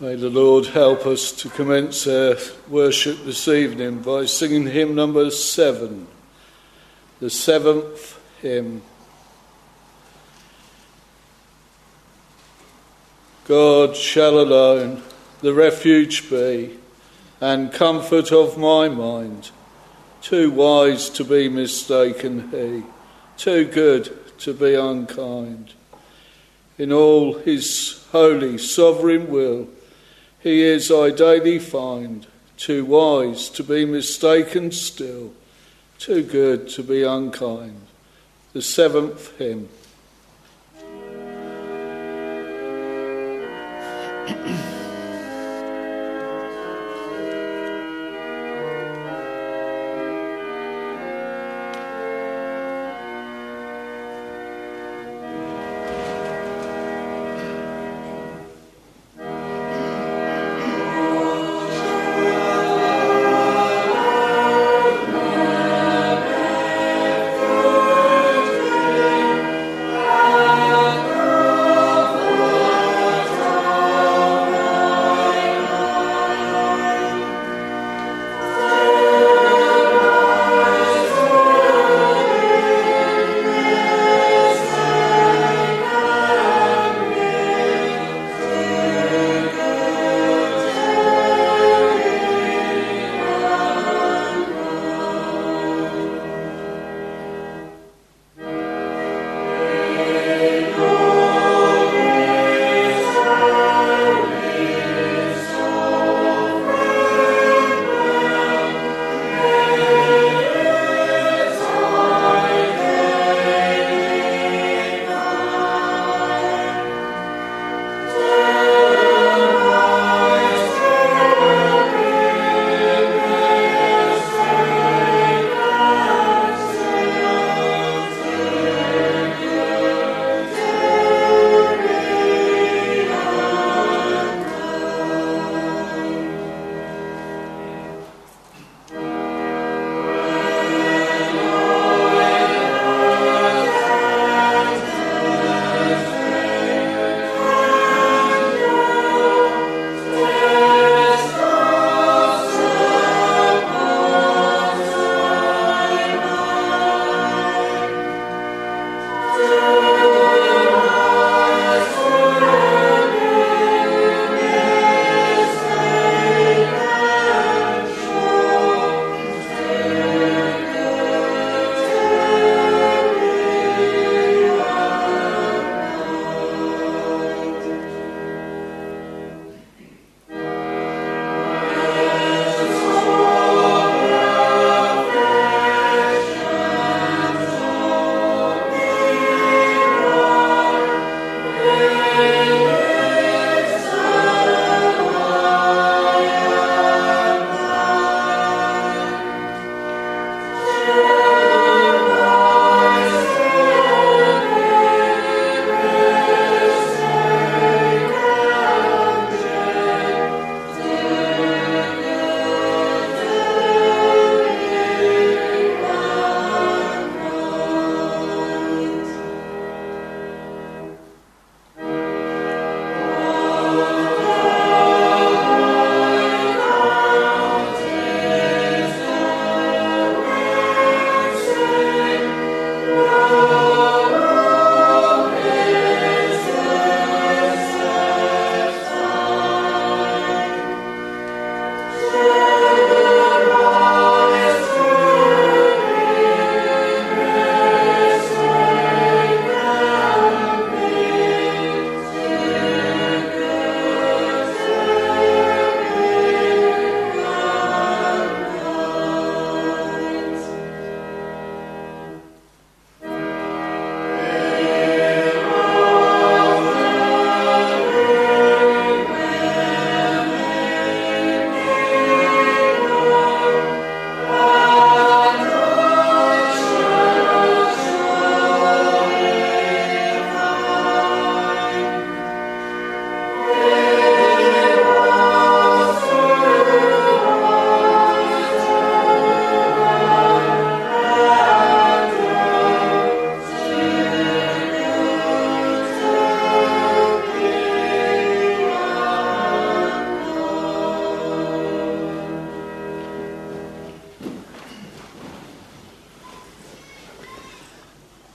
May the Lord help us to commence our worship this evening by singing hymn number 7, the 7th hymn. God shall alone the refuge be and comfort of my mind, too wise to be mistaken he, too good to be unkind. In all his holy sovereign will, he is, I daily find, too wise to be mistaken still, too good to be unkind. The 7th hymn.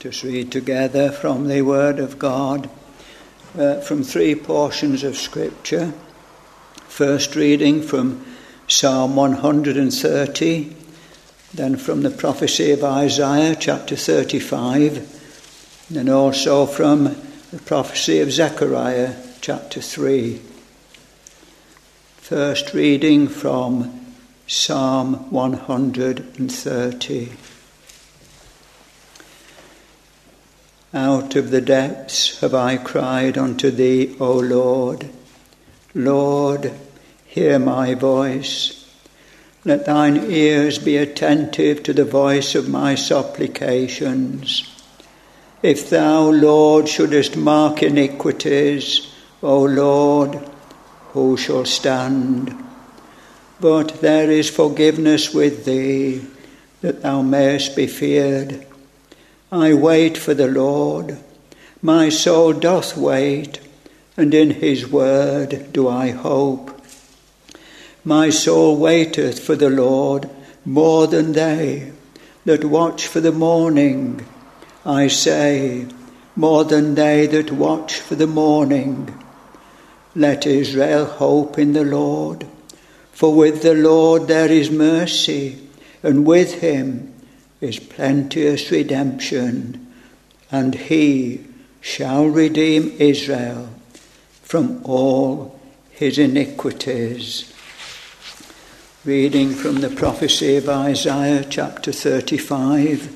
us read together from the Word of God, from three portions of Scripture. First reading from Psalm 130, then from the prophecy of Isaiah chapter 35, and then also from the prophecy of Zechariah chapter 3. First reading from Psalm 130. Out of the depths have I cried unto thee, O Lord. Lord, hear my voice. Let thine ears be attentive to the voice of my supplications. If thou, Lord, shouldest mark iniquities, O Lord, who shall stand? But there is forgiveness with thee, that thou mayest be feared. I wait for the Lord, my soul doth wait, and in his word do I hope. My soul waiteth for the Lord more than they that watch for the morning. I say, more than they that watch for the morning. Let Israel hope in the Lord, for with the Lord there is mercy, and with him is plenteous redemption, and he shall redeem Israel from all his iniquities. Reading from the prophecy of Isaiah chapter 35.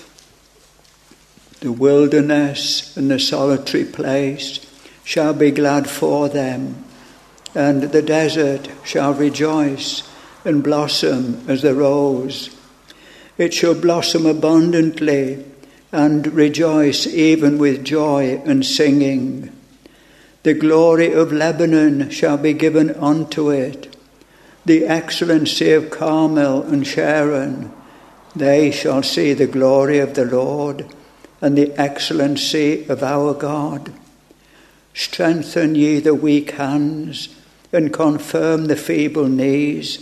The wilderness and the solitary place shall be glad for them, and the desert shall rejoice and blossom as the rose. It shall blossom abundantly and rejoice even with joy and singing. The glory of Lebanon shall be given unto it, the excellency of Carmel and Sharon. They shall see the glory of the Lord and the excellency of our God. Strengthen ye the weak hands and confirm the feeble knees.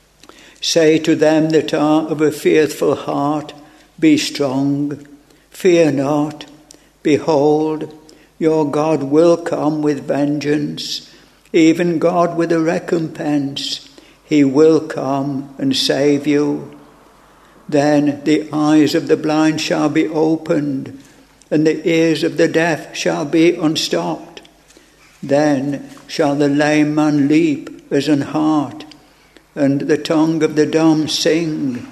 Say to them that are of a fearful heart, be strong, fear not. Behold, your God will come with vengeance, even God with a recompense. He will come and save you. Then the eyes of the blind shall be opened, and the ears of the deaf shall be unstopped. Then shall the lame man leap as an hart, and the tongue of the dumb sing.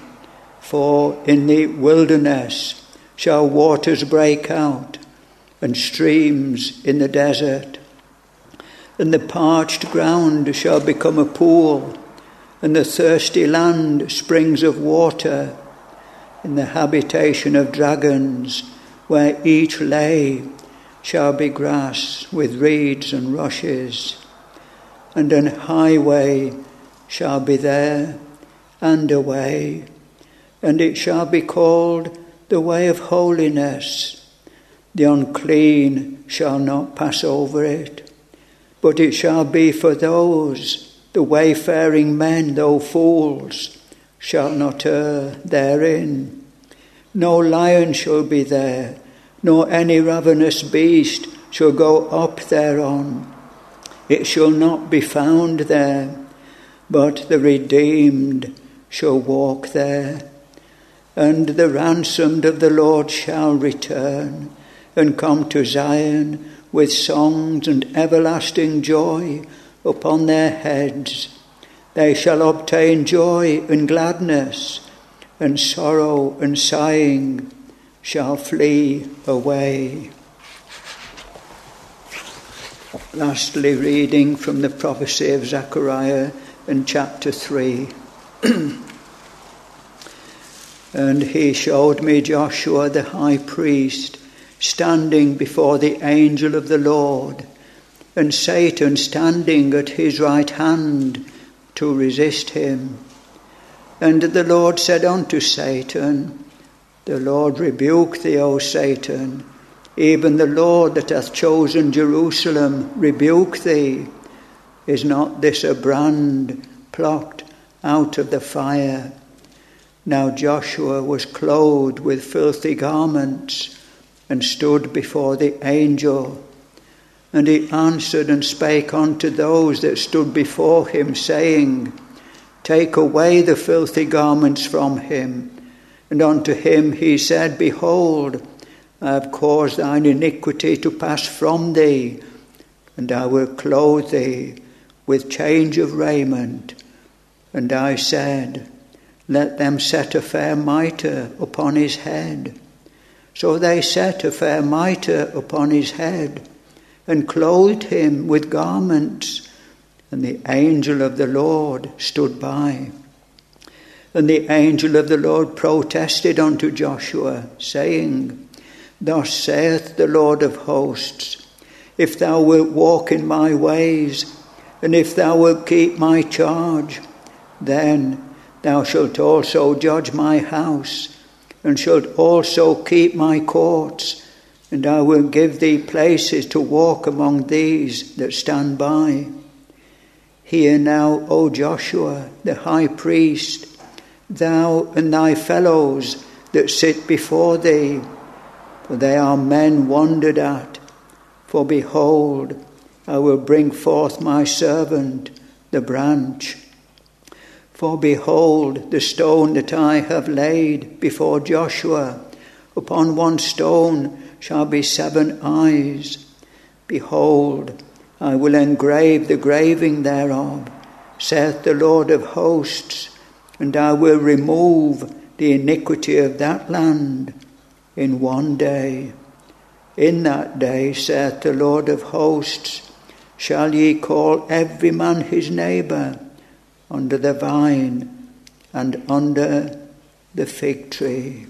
For in the wilderness shall waters break out, and streams in the desert. And the parched ground shall become a pool, and the thirsty land springs of water. In the habitation of dragons, where each lay, shall be grass with reeds and rushes. And an highway shall be there, and a way, and it shall be called the way of holiness. The unclean shall not pass over it, but it shall be for those, the wayfaring men, though fools, shall not err therein. No lion shall be there, nor any ravenous beast shall go up thereon. It shall not be found there, but the redeemed shall walk there. And the ransomed of the Lord shall return, and come to Zion with songs and everlasting joy upon their heads. They shall obtain joy and gladness, and sorrow and sighing shall flee away. Lastly, reading from the prophecy of Zechariah in chapter 3. And he showed me Joshua the high priest standing before the angel of the Lord, and Satan standing at his right hand to resist him. And the Lord said unto Satan, The Lord rebuke thee, O Satan, even the Lord that hath chosen Jerusalem rebuke thee. Is not this a brand plucked out of the fire? Now Joshua was clothed with filthy garments, and stood before the angel. And he answered and spake unto those that stood before him, saying, Take away the filthy garments from him. And unto him he said, Behold, I have caused thine iniquity to pass from thee, and I will clothe thee with change of raiment. And I said, Let them set a fair mitre upon his head. So they set a fair mitre upon his head, and clothed him with garments. And the angel of the Lord stood by. And the angel of the Lord protested unto Joshua, saying, Thus saith the Lord of hosts, If thou wilt walk in my ways, and if thou wilt keep my charge, then thou shalt also judge my house, and shalt also keep my courts, and I will give thee places to walk among these that stand by. Hear now, O Joshua, the high priest, thou and thy fellows that sit before thee, for they are men wondered at. For behold, I will bring forth my servant, the branch. For behold, the stone that I have laid before Joshua, upon one stone shall be 7 eyes. Behold, I will engrave the graving thereof, saith the Lord of hosts, and I will remove the iniquity of that land in one day. In that day, saith the Lord of hosts, shall ye call every man his neighbour under the vine and under the fig tree.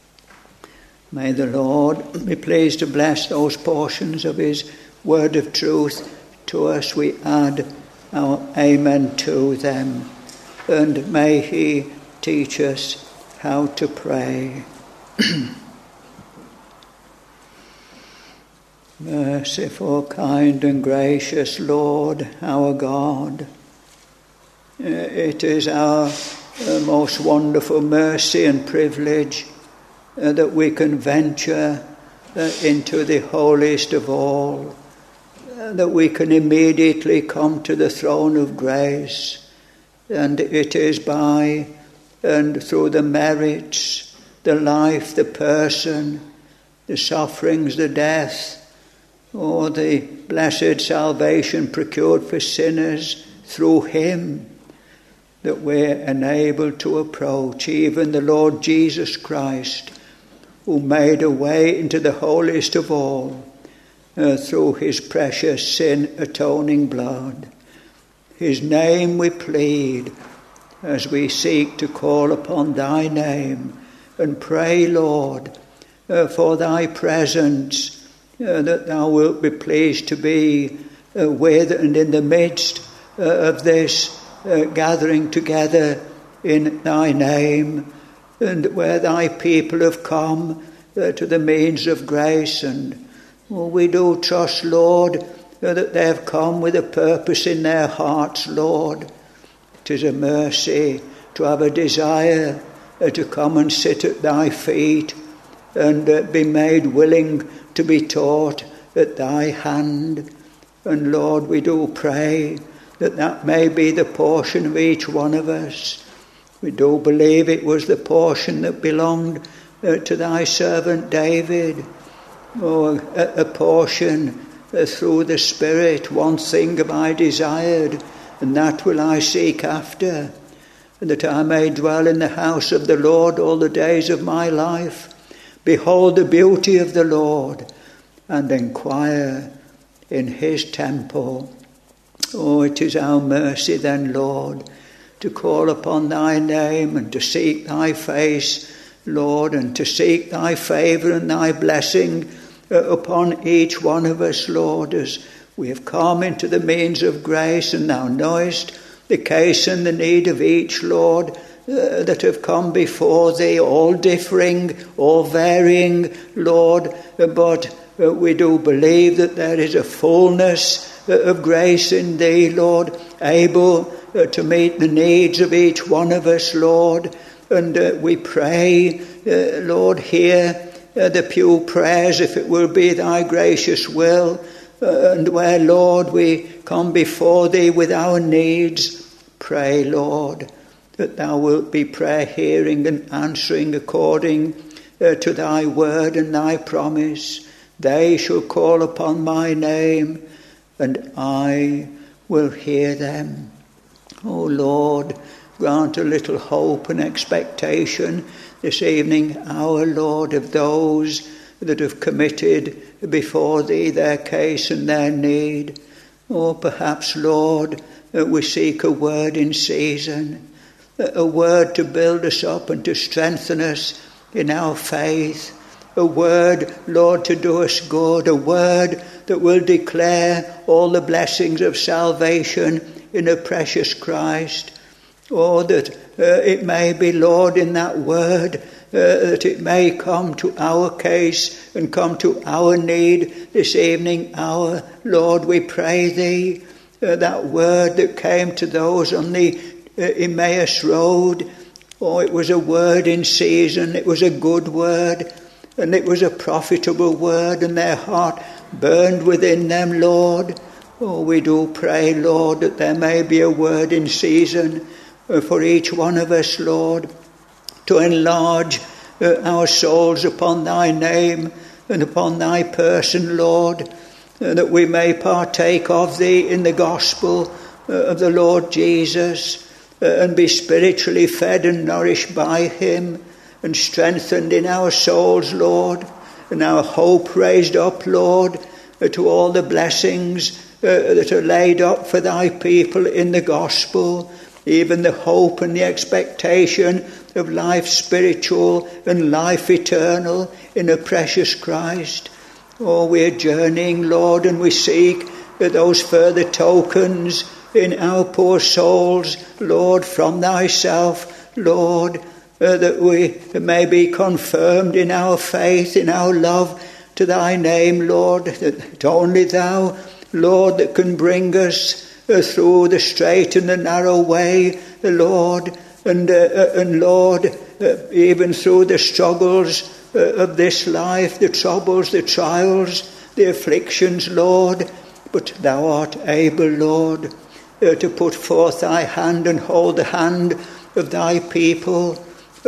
May the Lord be pleased to bless those portions of his word of truth to us. We add our amen to them. And may he teach us how to pray. Merciful, kind and gracious Lord, our God, it is our most wonderful mercy and privilege that we can venture into the holiest of all, that we can immediately come to the throne of grace. And it is by and through the merits, the life, the person, the sufferings, the death, or the blessed salvation procured for sinners through him, that we're enabled to approach even the Lord Jesus Christ, who made a way into the holiest of all through his precious sin-atoning blood. His name we plead as we seek to call upon thy name and pray, Lord, for thy presence, that thou wilt be pleased to be with and in the midst of this gathering together in thy name, and where thy people have come to the means of grace. And we do trust, Lord, that they have come with a purpose in their hearts, Lord. It is a mercy to have a desire to come and sit at thy feet and be made willing to be taught at thy hand. And Lord, we do pray that that may be the portion of each one of us. We do believe it was the portion that belonged to thy servant David, or a portion through the Spirit. One thing have I desired, and that will I seek after, that I may dwell in the house of the Lord all the days of my life, behold the beauty of the Lord, and inquire in his temple. Oh, it is our mercy then, Lord, to call upon thy name and to seek thy face, Lord, and to seek thy favour and thy blessing upon each one of us, Lord, as we have come into the means of grace, and thou knowest the case and the need of each, Lord, that have come before thee, all differing, all varying, Lord, but we do believe that there is a fullness of grace in thee, Lord, able to meet the needs of each one of us, Lord. And we pray, Lord, hear the pew prayers, if it will be thy gracious will, and where, Lord, we come before thee with our needs, pray, Lord, that thou wilt be prayer hearing and answering according to thy word and thy promise. They shall call upon my name, and I will hear them. O Lord, grant a little hope and expectation this evening, our Lord, of those that have committed before thee their case and their need. Or perhaps, Lord, we seek a word in season, a word to build us up and to strengthen us in our faith, a word, Lord, to do us good, a word that will declare all the blessings of salvation in a precious Christ. Or that it may be, Lord, in that word, that it may come to our case and come to our need this evening hour. Lord, we pray thee, that word that came to those on the Emmaus road, it was a word in season, it was a good word, and it was a profitable word, and their heart burned within them, Lord. We do pray, Lord, that there may be a word in season for each one of us, Lord, to enlarge our souls upon thy name and upon thy person, Lord, that we may partake of thee in the gospel of the Lord Jesus, and be spiritually fed and nourished by him, and strengthened in our souls, Lord, and our hope raised up, Lord, to all the blessings that are laid up for thy people in the gospel, even the hope and the expectation of life spiritual and life eternal in a precious Christ. We are journeying, Lord, and we seek those further tokens in our poor souls, Lord, from thyself, Lord, that we may be confirmed in our faith, in our love to thy name, Lord, that only thou, Lord, that can bring us through the straight and the narrow way, Lord, and Lord, even through the struggles of this life, the troubles, the trials, the afflictions, Lord, but thou art able, Lord, to put forth thy hand and hold the hand of thy people,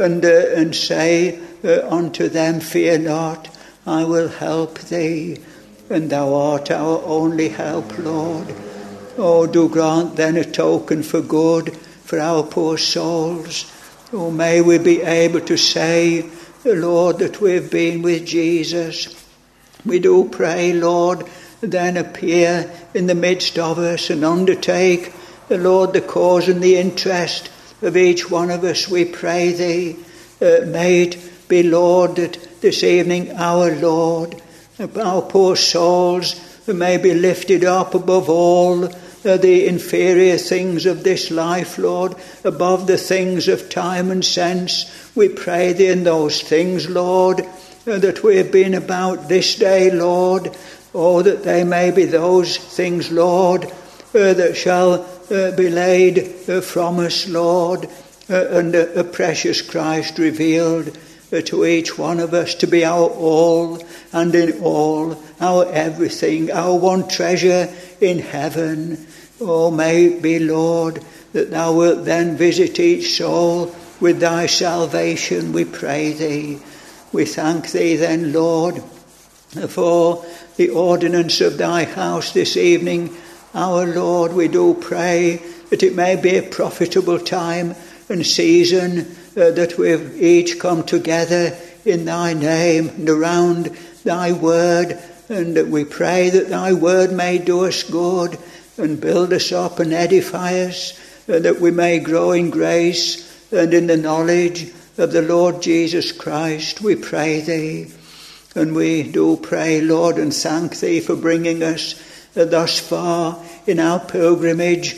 and say unto them, fear not, I will help thee, and thou art our only help, Lord. Do grant then a token for good for our poor souls. May we be able to say, Lord, that we've been with Jesus. We do pray, Lord, then appear in the midst of us and undertake, Lord, the cause and the interest of each one of us, we pray thee. May it be, Lord, that this evening our Lord, our poor souls may be lifted up above all the inferior things of this life, Lord, above the things of time and sense. We pray thee in those things, Lord, that we have been about this day, Lord, that they may be those things, Lord, that shall be laid from us, Lord, and a precious Christ revealed to each one of us to be our all and in all, our everything, our one treasure in heaven. May it be, Lord, that thou wilt then visit each soul with thy salvation, we pray thee. We thank thee then, Lord, for the ordinance of thy house this evening. Our Lord, we do pray that it may be a profitable time and season, that we've each come together in thy name and around thy word, and that we pray that thy word may do us good and build us up and edify us, that we may grow in grace and in the knowledge of the Lord Jesus Christ, we pray thee. And we do pray, Lord, and thank thee for bringing us thus far in our pilgrimage,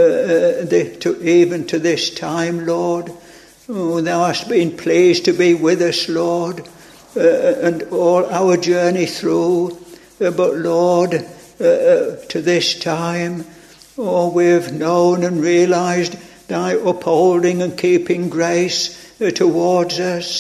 even to this time, Lord. Thou hast been pleased to be with us, Lord, and all our journey through. But, Lord, to this time, we've known and realized thy upholding and keeping grace towards us.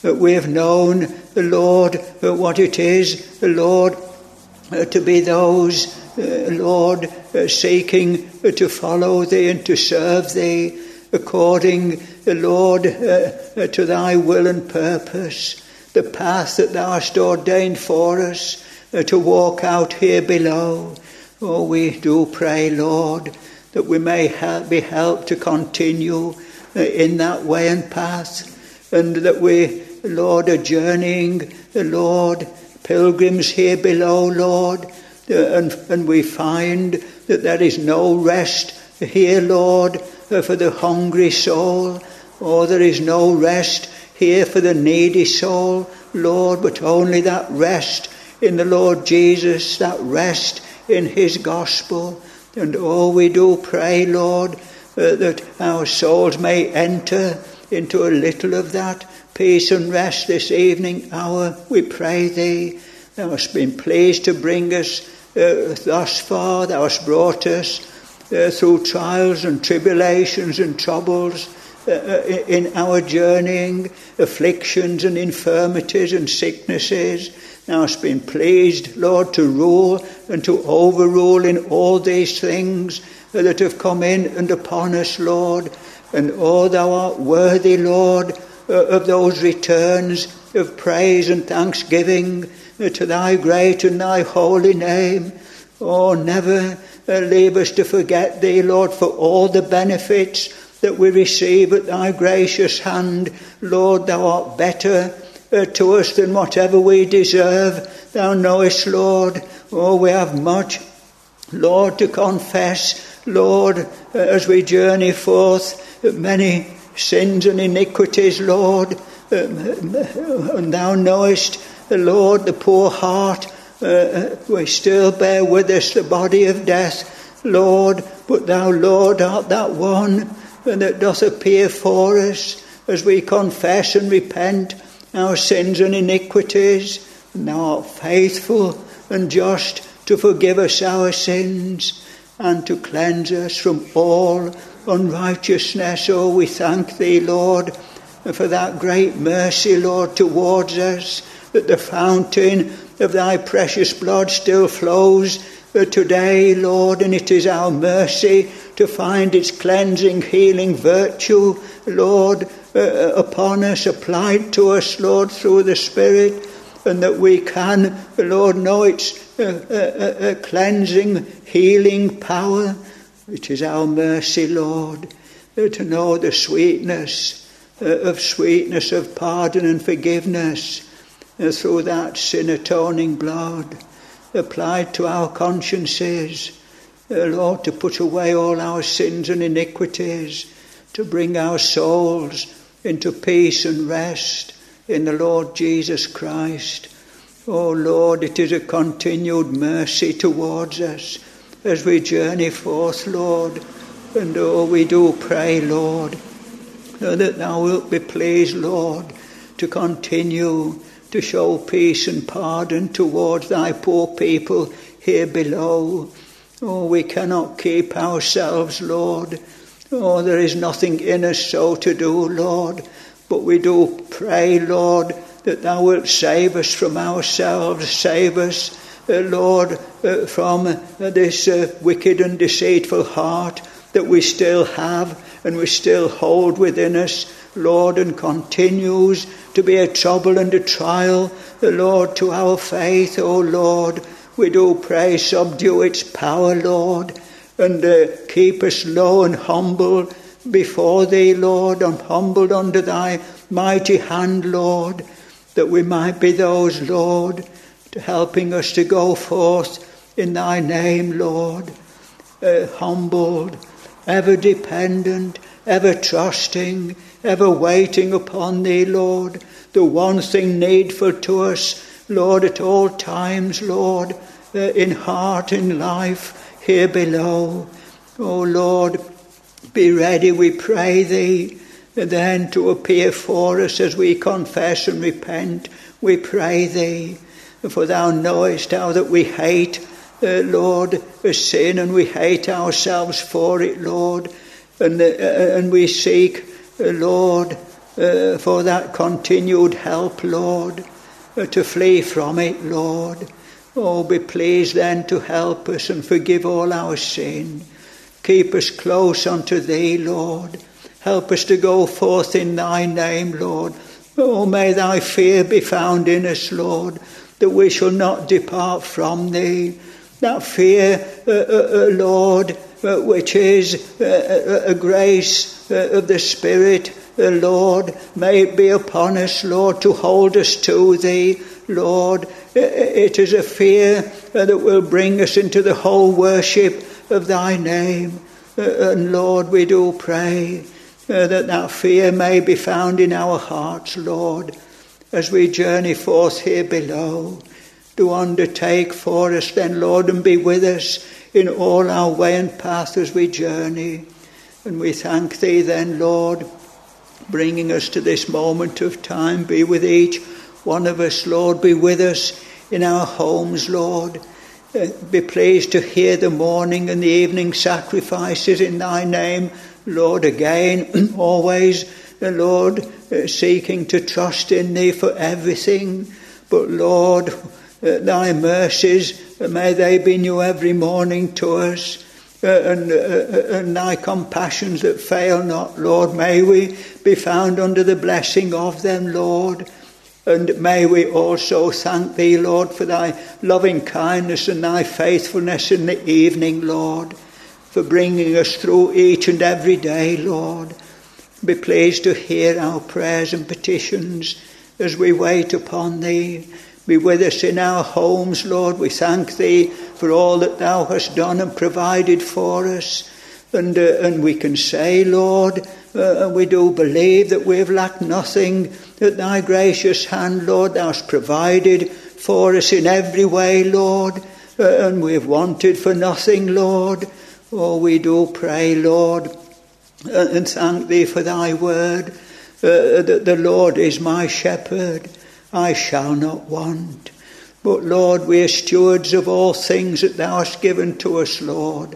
we have known, Lord, what it is, Lord, to be those, Lord, seeking to follow thee and to serve thee according, Lord, to thy will and purpose, the path that thou hast ordained for us to walk out here below. Oh, we do pray, Lord, that we may be helped to continue in that way and path, and that we, Lord, are journeying, Lord, pilgrims here below, Lord, and we find that there is no rest here, Lord, for the hungry soul, or there is no rest here for the needy soul, Lord, but only that rest in the Lord Jesus, that rest in his gospel. And oh, we do pray, Lord, that our souls may enter into a little of that peace and rest this evening hour. We pray thee, thou hast been pleased to bring us thus far. Thou hast brought us through trials and tribulations and troubles in our journeying, afflictions and infirmities and sicknesses. Thou hast been pleased, Lord, to rule and to overrule in all these things that have come in and upon us, Lord. And oh, thou art worthy, Lord, of those returns of praise and thanksgiving to thy great and thy holy name. Oh, never leave us to forget thee, Lord, for all the benefits that we receive at thy gracious hand. Lord, thou art better to us than whatever we deserve. Thou knowest, Lord. Oh, we have much, Lord, to confess, Lord, as we journey forth, many sins and iniquities, Lord. And thou knowest, Lord, the poor heart. We still bear with us the body of death, Lord. But thou, Lord, art that one that doth appear for us as we confess and repent our sins and iniquities. And thou art faithful and just to forgive us our sins and to cleanse us from all unrighteousness. Oh, we thank thee, Lord, for that great mercy, Lord, towards us, that the fountain of thy precious blood still flows today, Lord, and it is our mercy to find its cleansing, healing virtue, Lord, upon us, applied to us, Lord, through the Spirit, and that we can, Lord, know its cleansing, healing power. It is our mercy, Lord, to know the sweetness of pardon and forgiveness through that sin-atoning blood applied to our consciences, Lord, to put away all our sins and iniquities, to bring our souls into peace and rest in the Lord Jesus Christ. Oh, Lord, it is a continued mercy towards us as we journey forth, Lord. And oh, we do pray, Lord, that thou wilt be pleased, Lord, to continue to show peace and pardon towards thy poor people here below. Oh, we cannot keep ourselves, Lord. Oh, there is nothing in us so to do, Lord. But we do pray, Lord, that thou wilt save us from ourselves. Save us, Lord, from this wicked and deceitful heart that we still have and we still hold within us, Lord, and continues to be a trouble and a trial, Lord, to our faith. Oh, Lord, we do pray, subdue its power, Lord, and keep us low and humble before thee, Lord, and humbled under thy mighty hand, Lord, that we might be those, Lord, to helping us to go forth in thy name, Lord, humbled, ever dependent, ever trusting, ever waiting upon thee, Lord, the one thing needful to us, Lord, at all times, Lord, in heart, in life, here below. Oh, Lord, be ready, we pray thee, then to appear for us as we confess and repent. We pray thee, for thou knowest how that we hate, Lord, sin, and we hate ourselves for it, Lord, and we seek, Lord, for that continued help, Lord, to flee from it, Lord. Oh, be pleased then to help us and forgive all our sin. Keep us close unto Thee, Lord. Help us to go forth in Thy name, Lord. Oh, may Thy fear be found in us, Lord, that we shall not depart from Thee. That fear, Lord, which is a grace of the Spirit, Lord, may it be upon us, Lord, to hold us to Thee, Lord. It is a fear that will bring us into the whole worship of Thy name. And Lord, we do pray that fear may be found in our hearts, Lord, as we journey forth here below. Do undertake for us then, Lord, and be with us in all our way and path as we journey. And we thank Thee then, Lord, bringing us to this moment of time. Be with each one of us, Lord. Be with us in our homes, Lord. Be pleased to hear the morning and the evening sacrifices in Thy name, Lord, again, always, Lord, seeking to trust in Thee for everything. But Lord, Thy mercies, may they be new every morning to us, and Thy compassions that fail not, Lord, may we be found under the blessing of them, Lord. And may we also thank Thee, Lord, for Thy loving kindness and Thy faithfulness in the evening, Lord, for bringing us through each and every day, Lord. Be pleased to hear our prayers and petitions as we wait upon Thee. Be with us in our homes, Lord. We thank Thee for all that Thou hast done and provided for us. And we can say, Lord, we do believe that we have lacked nothing, that Thy gracious hand, Lord, Thou hast provided for us in every way, Lord, and we have wanted for nothing, Lord. Oh, we do pray, Lord, and thank Thee for Thy word, that the Lord is my shepherd, I shall not want. But, Lord, we are stewards of all things that Thou hast given to us, Lord.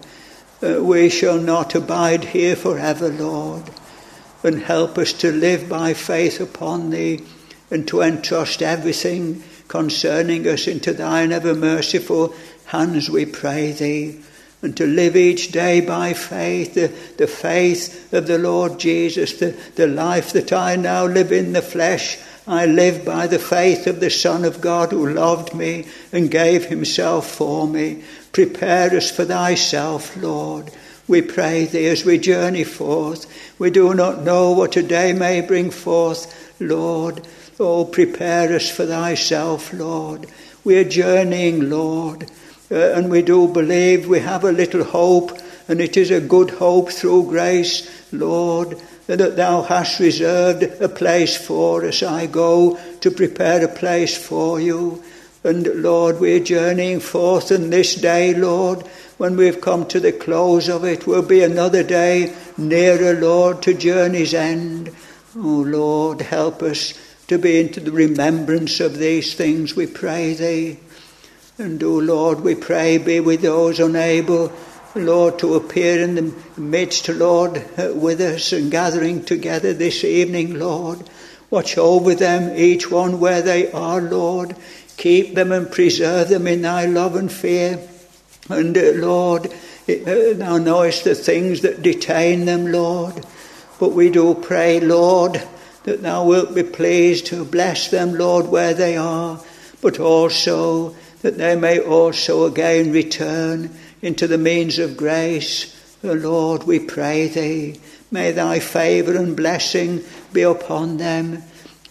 We shall not abide here forever, Lord. And help us to live by faith upon Thee and to entrust everything concerning us into Thine ever merciful hands, we pray Thee. And to live each day by faith, the faith of the Lord Jesus, the life that I now live in the flesh, I live by the faith of the Son of God who loved me and gave Himself for me. Prepare us for Thyself, Lord. We pray Thee as we journey forth. We do not know what a day may bring forth, Lord. Oh, prepare us for Thyself, Lord. We are journeying, Lord, and we do believe we have a little hope, and it is a good hope through grace, Lord, that Thou hast reserved a place for us. I go to prepare a place for You. And Lord, we're journeying forth, and this day, Lord, when we've come to the close of it, will be another day nearer, Lord, to journey's end. Oh, Lord, help us to be into the remembrance of these things, we pray Thee. And, oh, Lord, we pray, be with those unable, Lord, to appear in the midst, Lord, with us and gathering together this evening, Lord. Watch over them, each one where they are, Lord. Keep them and preserve them in Thy love and fear. And, Lord, Thou knowest the things that detain them, Lord. But we do pray, Lord, that Thou wilt be pleased to bless them, Lord, where they are, but also that they may also again return into the means of grace. Lord, we pray Thee, may Thy favour and blessing be upon them.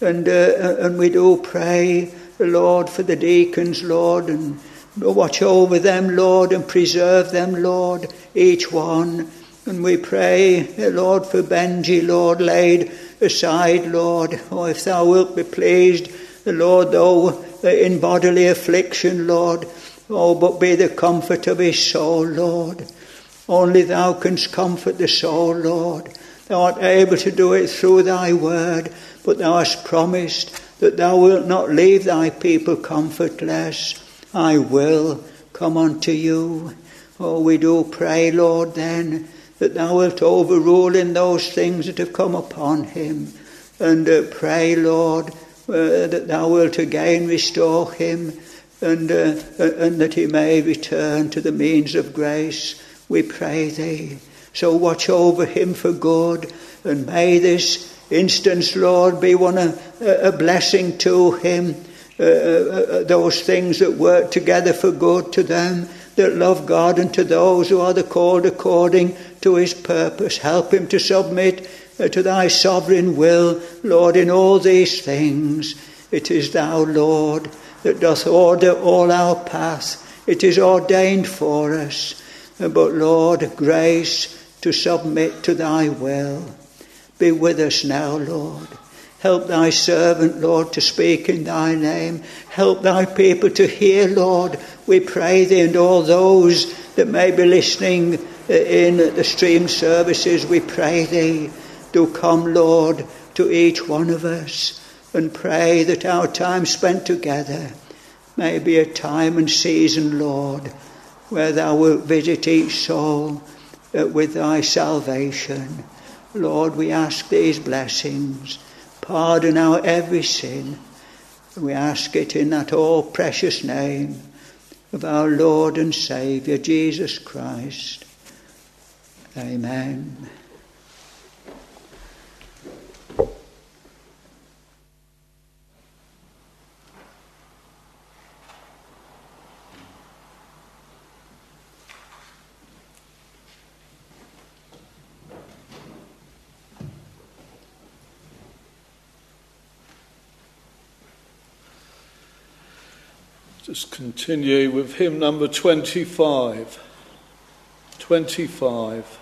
And we do pray, Lord, for the deacons, Lord, and watch over them, Lord, and preserve them, Lord, each one. And we pray, Lord, for Benji, Lord, laid aside, Lord. Oh, if Thou wilt be pleased, Lord, though in bodily affliction, Lord, oh, but be the comfort of his soul, Lord. Only Thou canst comfort the soul, Lord. Thou art able to do it through Thy word, but Thou hast promised that Thou wilt not leave Thy people comfortless. I will come unto You. Oh, we do pray, Lord, then, that Thou wilt overrule in those things that have come upon him. and pray, Lord, that thou wilt again restore him, and that he may return to the means of grace, we pray thee. So watch over him for good, and may this instance, Lord, be a blessing to him. Those things that work together for good to them that love God, and to those who are the called according to his purpose. Help him to submit to thy sovereign will, Lord, in all these things. It is thou, Lord, that doth order all our path. It is ordained for us. But, Lord, grace to submit to thy will. Be with us now, Lord. Help thy servant, Lord, to speak in thy name. Help thy people to hear, Lord, we pray thee, and all those that may be listening in the stream services, we pray thee, do come, Lord, to each one of us, and pray that our time spent together may be a time and season, Lord, where thou wilt visit each soul with thy salvation. Lord, we ask these blessings. Pardon our every sin. We ask it in that all precious name of our Lord and Saviour, Jesus Christ. Amen. Just continue with hymn number 25. 25.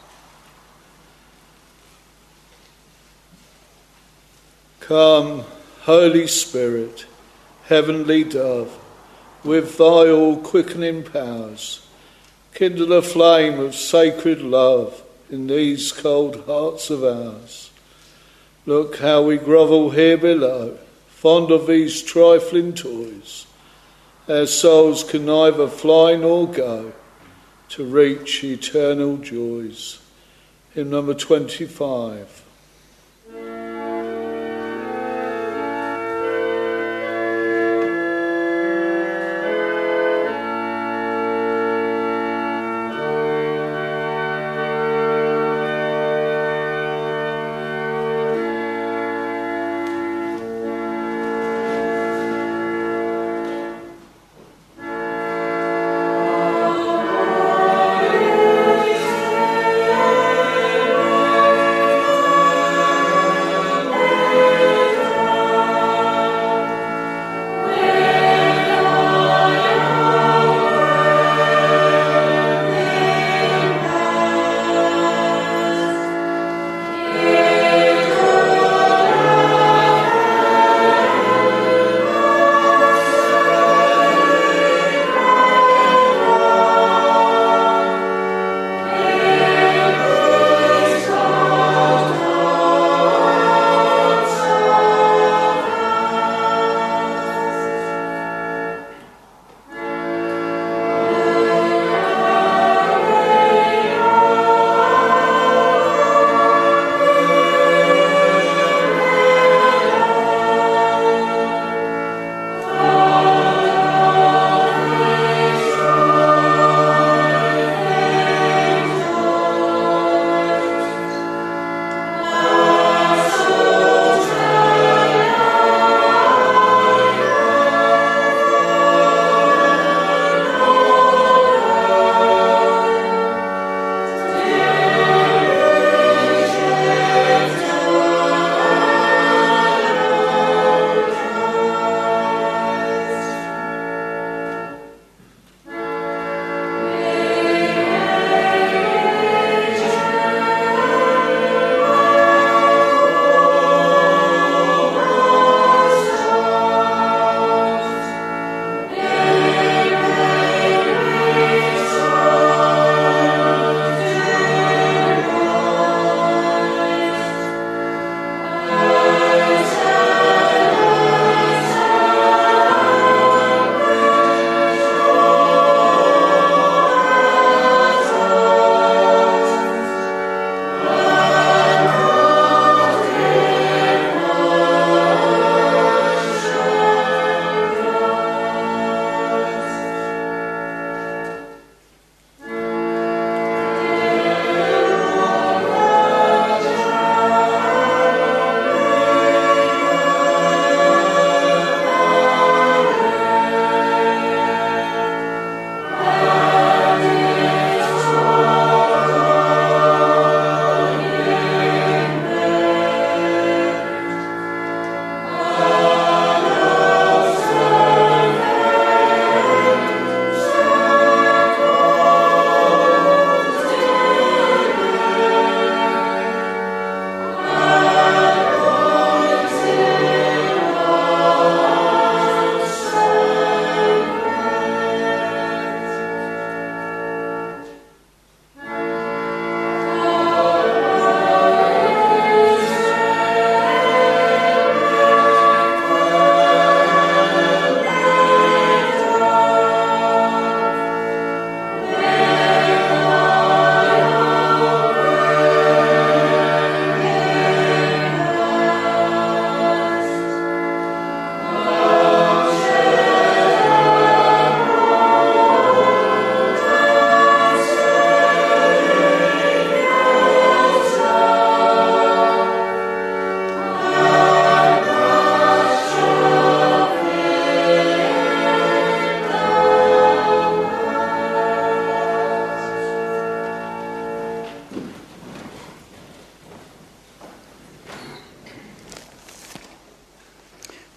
Come, Holy Spirit, heavenly dove, with thy all-quickening powers, kindle a flame of sacred love in these cold hearts of ours. Look how we grovel here below, fond of these trifling toys. Our souls can neither fly nor go to reach eternal joys. Hymn number 25.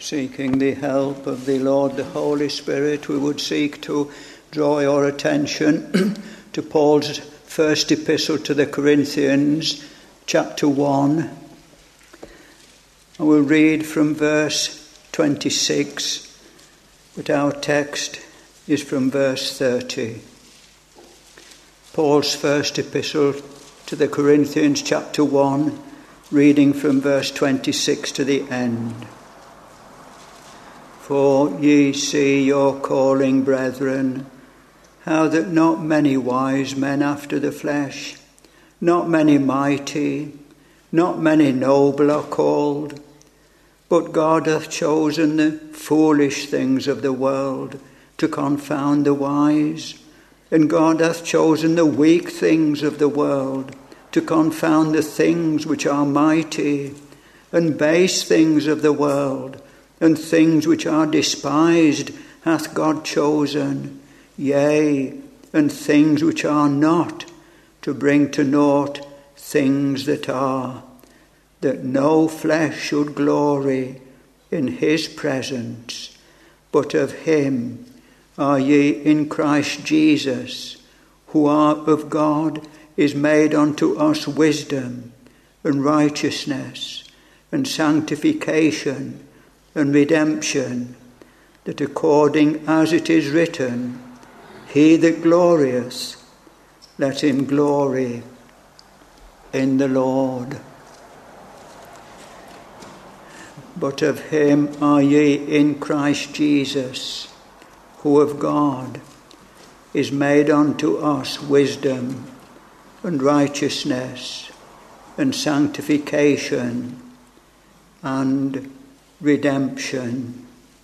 seeking the help of the Lord, the Holy Spirit, we would seek to draw your attention to Paul's first epistle to the Corinthians, chapter 1. I will read from verse 26, but our text is from verse 30. Paul's first epistle to the Corinthians, chapter 1, reading from verse 26 to the end. For ye see your calling, brethren, how that not many wise men after the flesh, not many mighty, not many noble are called, but God hath chosen the foolish things of the world to confound the wise, and God hath chosen the weak things of the world to confound the things which are mighty, and base things of the world, and things which are despised hath God chosen, yea, and things which are not, to bring to naught things that are, that no flesh should glory in his presence. But of him are ye in Christ Jesus, who are of God, is made unto us wisdom, and righteousness, and sanctification, and redemption, that according as it is written, he that glorieth, let him glory in the Lord. But of him are ye in Christ Jesus, who of God is made unto us wisdom, and righteousness, and sanctification, and redemption.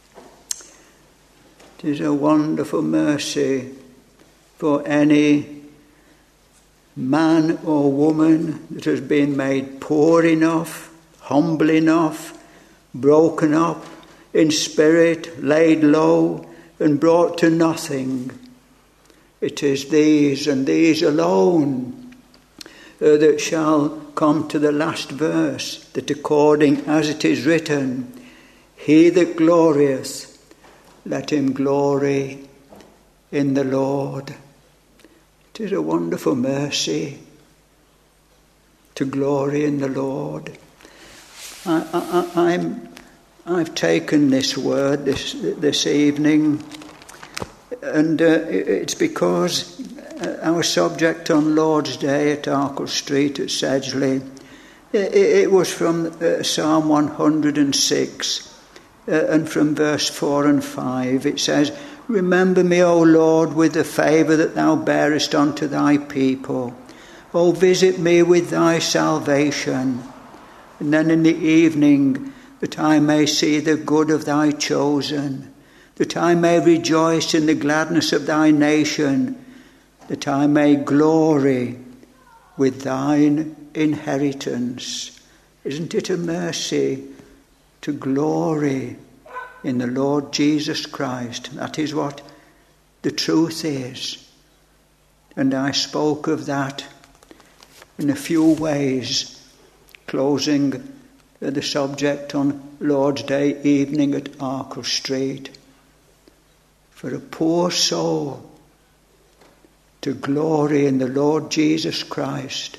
It is a wonderful mercy for any man or woman that has been made poor enough, humble enough, broken up in spirit, laid low, and brought to nothing. It is these and these alone that shall come to the last verse, that according as it is written, he that glorieth, let him glory in the Lord. It is a wonderful mercy to glory in the Lord. I've taken this word this evening, and it's because our subject on Lord's Day at Arkle Street at Sedgley, it was from Psalm 106, and from verse 4 and 5. It says, remember me, O Lord, with the favour that thou bearest unto thy people. O visit me with thy salvation. And then in the evening, that I may see the good of thy chosen, that I may rejoice in the gladness of thy nation, that I may glory with thine inheritance. Isn't it a mercy to glory in the Lord Jesus Christ? That is what the truth is. And I spoke of that in a few ways, closing the subject on Lord's Day evening at Arkle Street. For a poor soul to glory in the Lord Jesus Christ,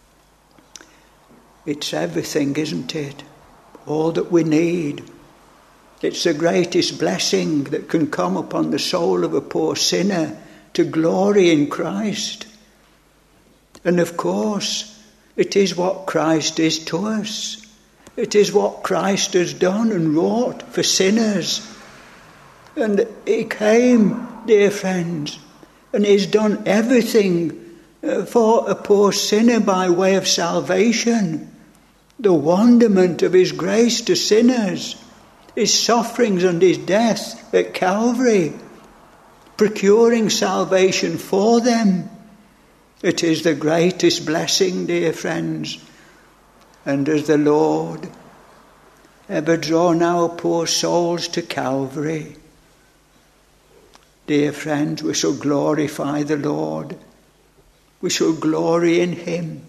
it's everything, isn't it? All that we need. It's the greatest blessing that can come upon the soul of a poor sinner, to glory in Christ. And of course, it is what Christ is to us. It is what Christ has done and wrought for sinners. And he came, dear friends, and he's done everything for a poor sinner by way of salvation. The wonderment of his grace to sinners, his sufferings and his death at Calvary, procuring salvation for them. It is the greatest blessing, dear friends. And as the Lord ever drawn our poor souls to Calvary, dear friends, we shall glorify the Lord. We shall glory in him.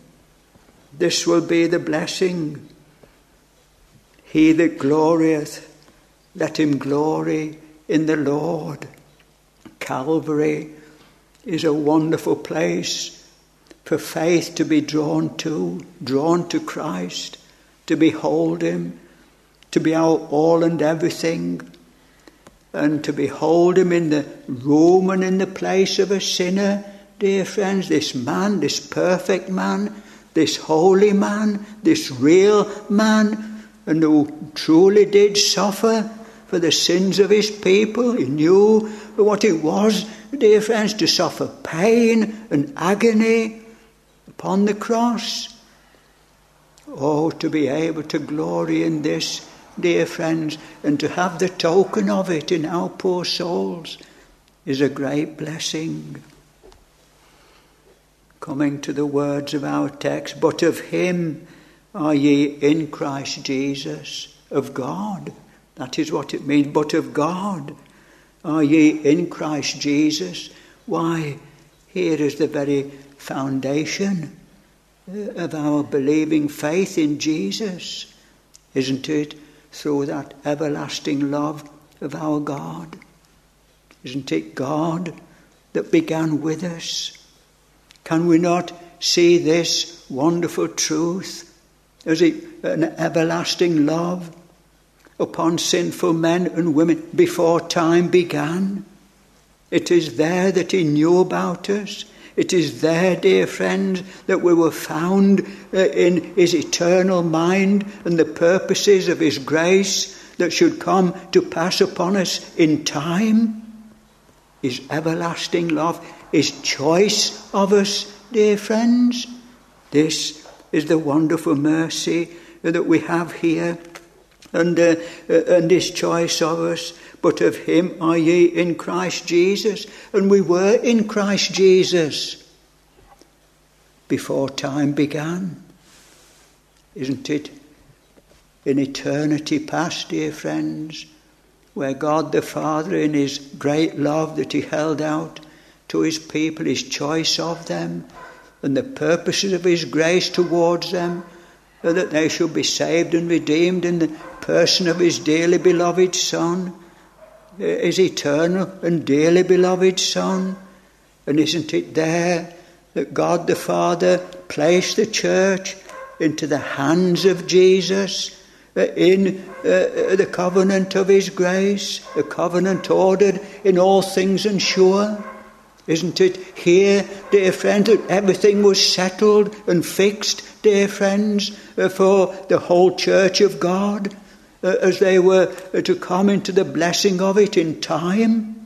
This will be the blessing. He that glorieth, Let him glory in the Lord. Calvary is a wonderful place for faith to be drawn to Christ, to behold him, to be our all and everything, and to behold him in the room and in the place of a sinner. Dear friends, this man, this perfect man, this holy man, this real man, and who truly did suffer for the sins of his people. He knew what it was, dear friends, to suffer pain and agony upon the cross. Oh, to be able to glory in this, dear friends, and to have the token of it in our poor souls is a great blessing. Coming to the words of our text, but of him are ye in Christ Jesus, of God. That is what it means, but of God are ye in Christ Jesus. Why, here is the very foundation of our believing faith in Jesus, isn't it? Through that everlasting love of our God. Isn't it God that began with us? Can we not see this wonderful truth as an everlasting love upon sinful men and women before time began? It is there that he knew about us. It is there, dear friends, that we were found in his eternal mind and the purposes of his grace that should come to pass upon us in time. His everlasting love, his choice of us, dear friends. This is the wonderful mercy that we have here, and his choice of us. But of him are ye in Christ Jesus. And we were in Christ Jesus before time began. Isn't it? In eternity past, dear friends, where God the Father, in his great love that he held out to his people, his choice of them, and the purposes of his grace towards them, that they should be saved and redeemed in the person of his dearly beloved Son, his eternal and dearly beloved Son. And isn't it there that God the Father placed the church into the hands of Jesus in the covenant of his grace, the covenant ordered in all things and sure? Isn't it here, dear friends, that everything was settled and fixed, dear friends, for the whole church of God, as they were to come into the blessing of it in time?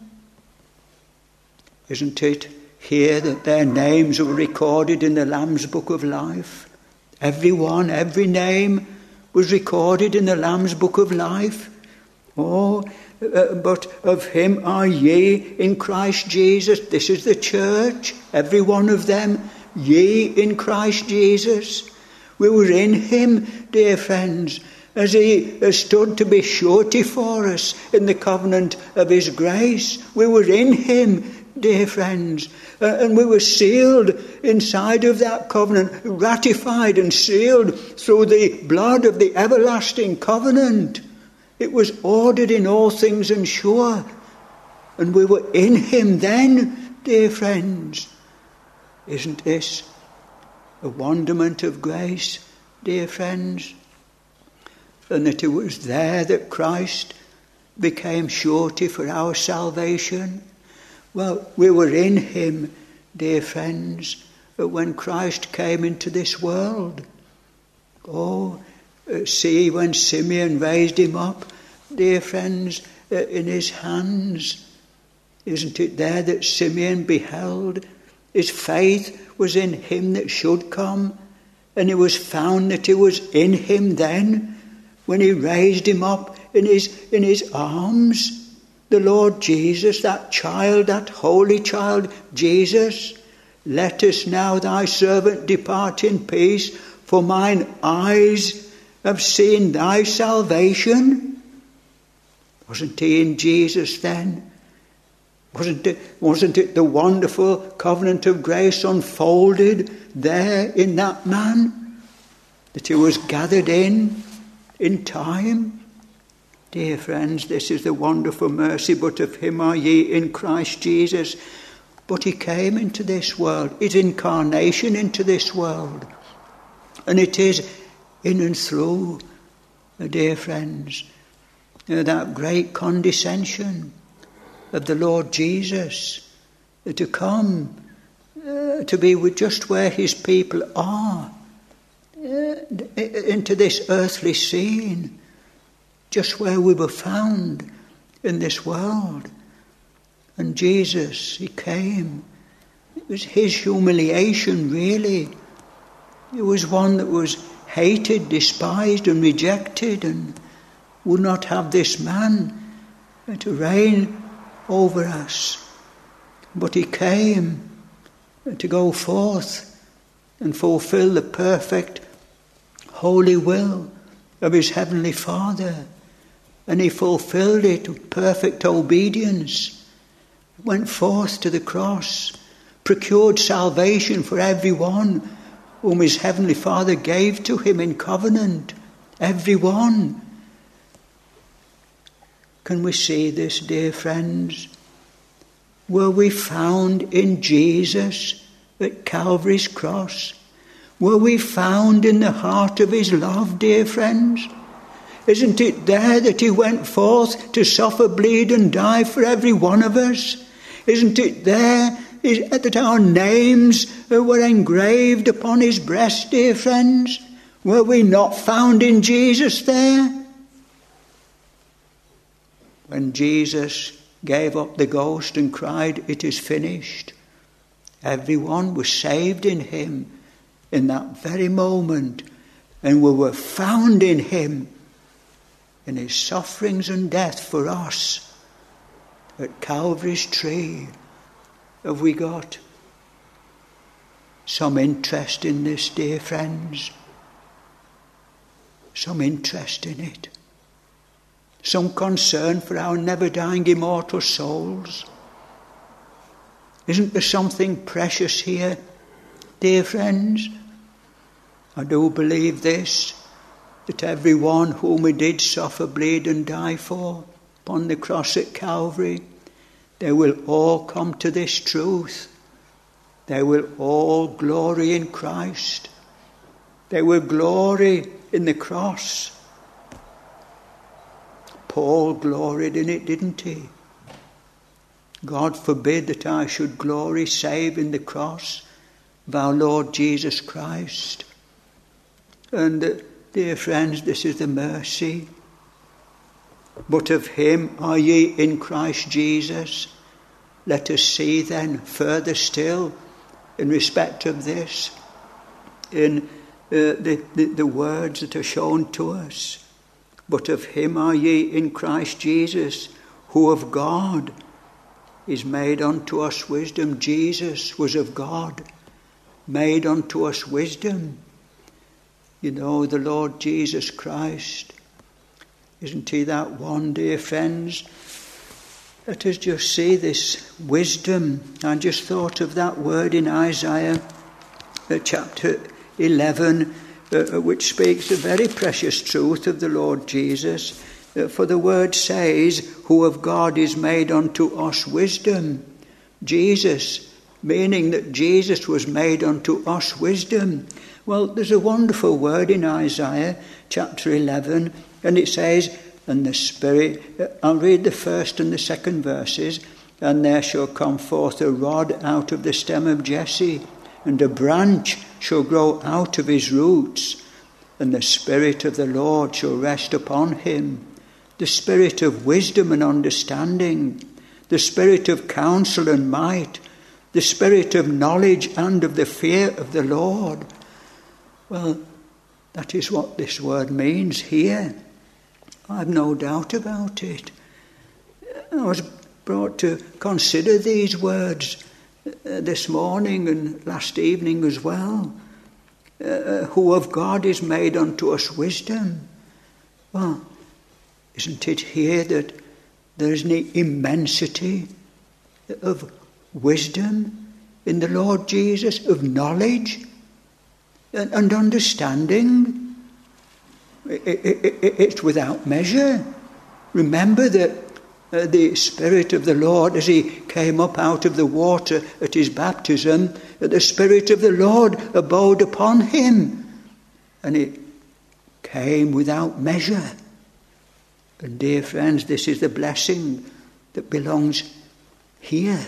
Isn't it here that their names were recorded in the Lamb's Book of Life? Everyone, every name was recorded in the Lamb's Book of Life. Oh, but of him are ye in Christ Jesus. This is the church, every one of them, ye in Christ Jesus. We were in him, dear friends, as he stood to be surety for us in the covenant of his grace. We were in him, dear friends, and we were sealed inside of that covenant, ratified and sealed through the blood of the everlasting covenant. It was ordered in all things and sure, and we were in him then, dear friends. Isn't this a wonderment of grace, dear friends? And that it was there that Christ became surety for our salvation. Well, we were in him, dear friends, when Christ came into this world. Oh, see, when Simeon raised him up, dear friends, in his hands, isn't it there that Simeon beheld? His faith was in him that should come, and it was found that it was in him then, when he raised him up in his arms, the Lord Jesus, that child, that holy child, Jesus. Let us now, thy servant, depart in peace, for mine eyes have seen thy salvation. Wasn't he in Jesus then? Wasn't it the wonderful covenant of grace unfolded there in that man, that he was gathered in time? Dear friends, this is the wonderful mercy, but of him are ye in Christ Jesus. But he came into this world, his incarnation into this world. And it is in and through, dear friends, that great condescension of the Lord Jesus to come, to be with just where his people are, into this earthly scene, just where we were found in this world. And Jesus, he came. It was his humiliation, really. It was one that was hated, despised and rejected, and would not have this man to reign over us. But he came to go forth and fulfill the perfect, holy will of his heavenly Father. And he fulfilled it with perfect obedience. Went forth to the cross, procured salvation for everyone whom his heavenly Father gave to him in covenant. Everyone. Can we see this, dear friends? Were we found in Jesus at Calvary's cross? Were we found in the heart of his love, dear friends? Isn't it there that he went forth to suffer, bleed and die for every one of us? Isn't it there that our names were engraved upon his breast, dear friends? Were we not found in Jesus there? When Jesus gave up the ghost and cried, "It is finished," everyone was saved in him in that very moment, and we were found in him in his sufferings and death for us at Calvary's tree. Have we got some interest in this, dear friends? Some interest in it? Some concern for our never-dying immortal souls? Isn't there something precious here, dear friends? I do believe this, that everyone whom he did suffer, bleed and die for upon the cross at Calvary, they will all come to this truth. They will all glory in Christ. They will glory in the cross. Paul gloried in it, didn't he? God forbid that I should glory save in the cross of our Lord Jesus Christ. And dear friends, this is the mercy. But of him are ye in Christ Jesus. Let us see then further still in respect of this, in the words that are shown to us. But of him are ye in Christ Jesus, who of God is made unto us wisdom. Jesus was of God, made unto us wisdom. You know, the Lord Jesus Christ, isn't he that one, dear friends? Let us just see this wisdom. I just thought of that word in Isaiah chapter 11, which speaks a very precious truth of the Lord Jesus. For the word says, who of God is made unto us wisdom. Jesus, meaning that Jesus was made unto us wisdom. Well, there's a wonderful word in Isaiah chapter 11, and it says, and the Spirit, I'll read the first and the second verses, and there shall come forth a rod out of the stem of Jesse, and a branch shall grow out of his roots, and the Spirit of the Lord shall rest upon him, the Spirit of wisdom and understanding, the Spirit of counsel and might, the Spirit of knowledge and of the fear of the Lord. Well, that is what this word means here. I've no doubt about it. I was brought to consider these words this morning and last evening as well. Who of God is made unto us wisdom. Well, isn't it here that there is an immensity of wisdom in the Lord Jesus, of knowledge and understanding? It's without measure. Remember that the Spirit of the Lord, as he came up out of the water at his baptism, that the Spirit of the Lord abode upon him. And it came without measure. And dear friends, this is the blessing that belongs here.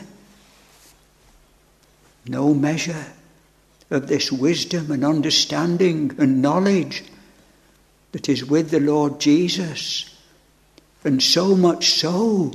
No measure of this wisdom and understanding and knowledge that is with the Lord Jesus. And so much so,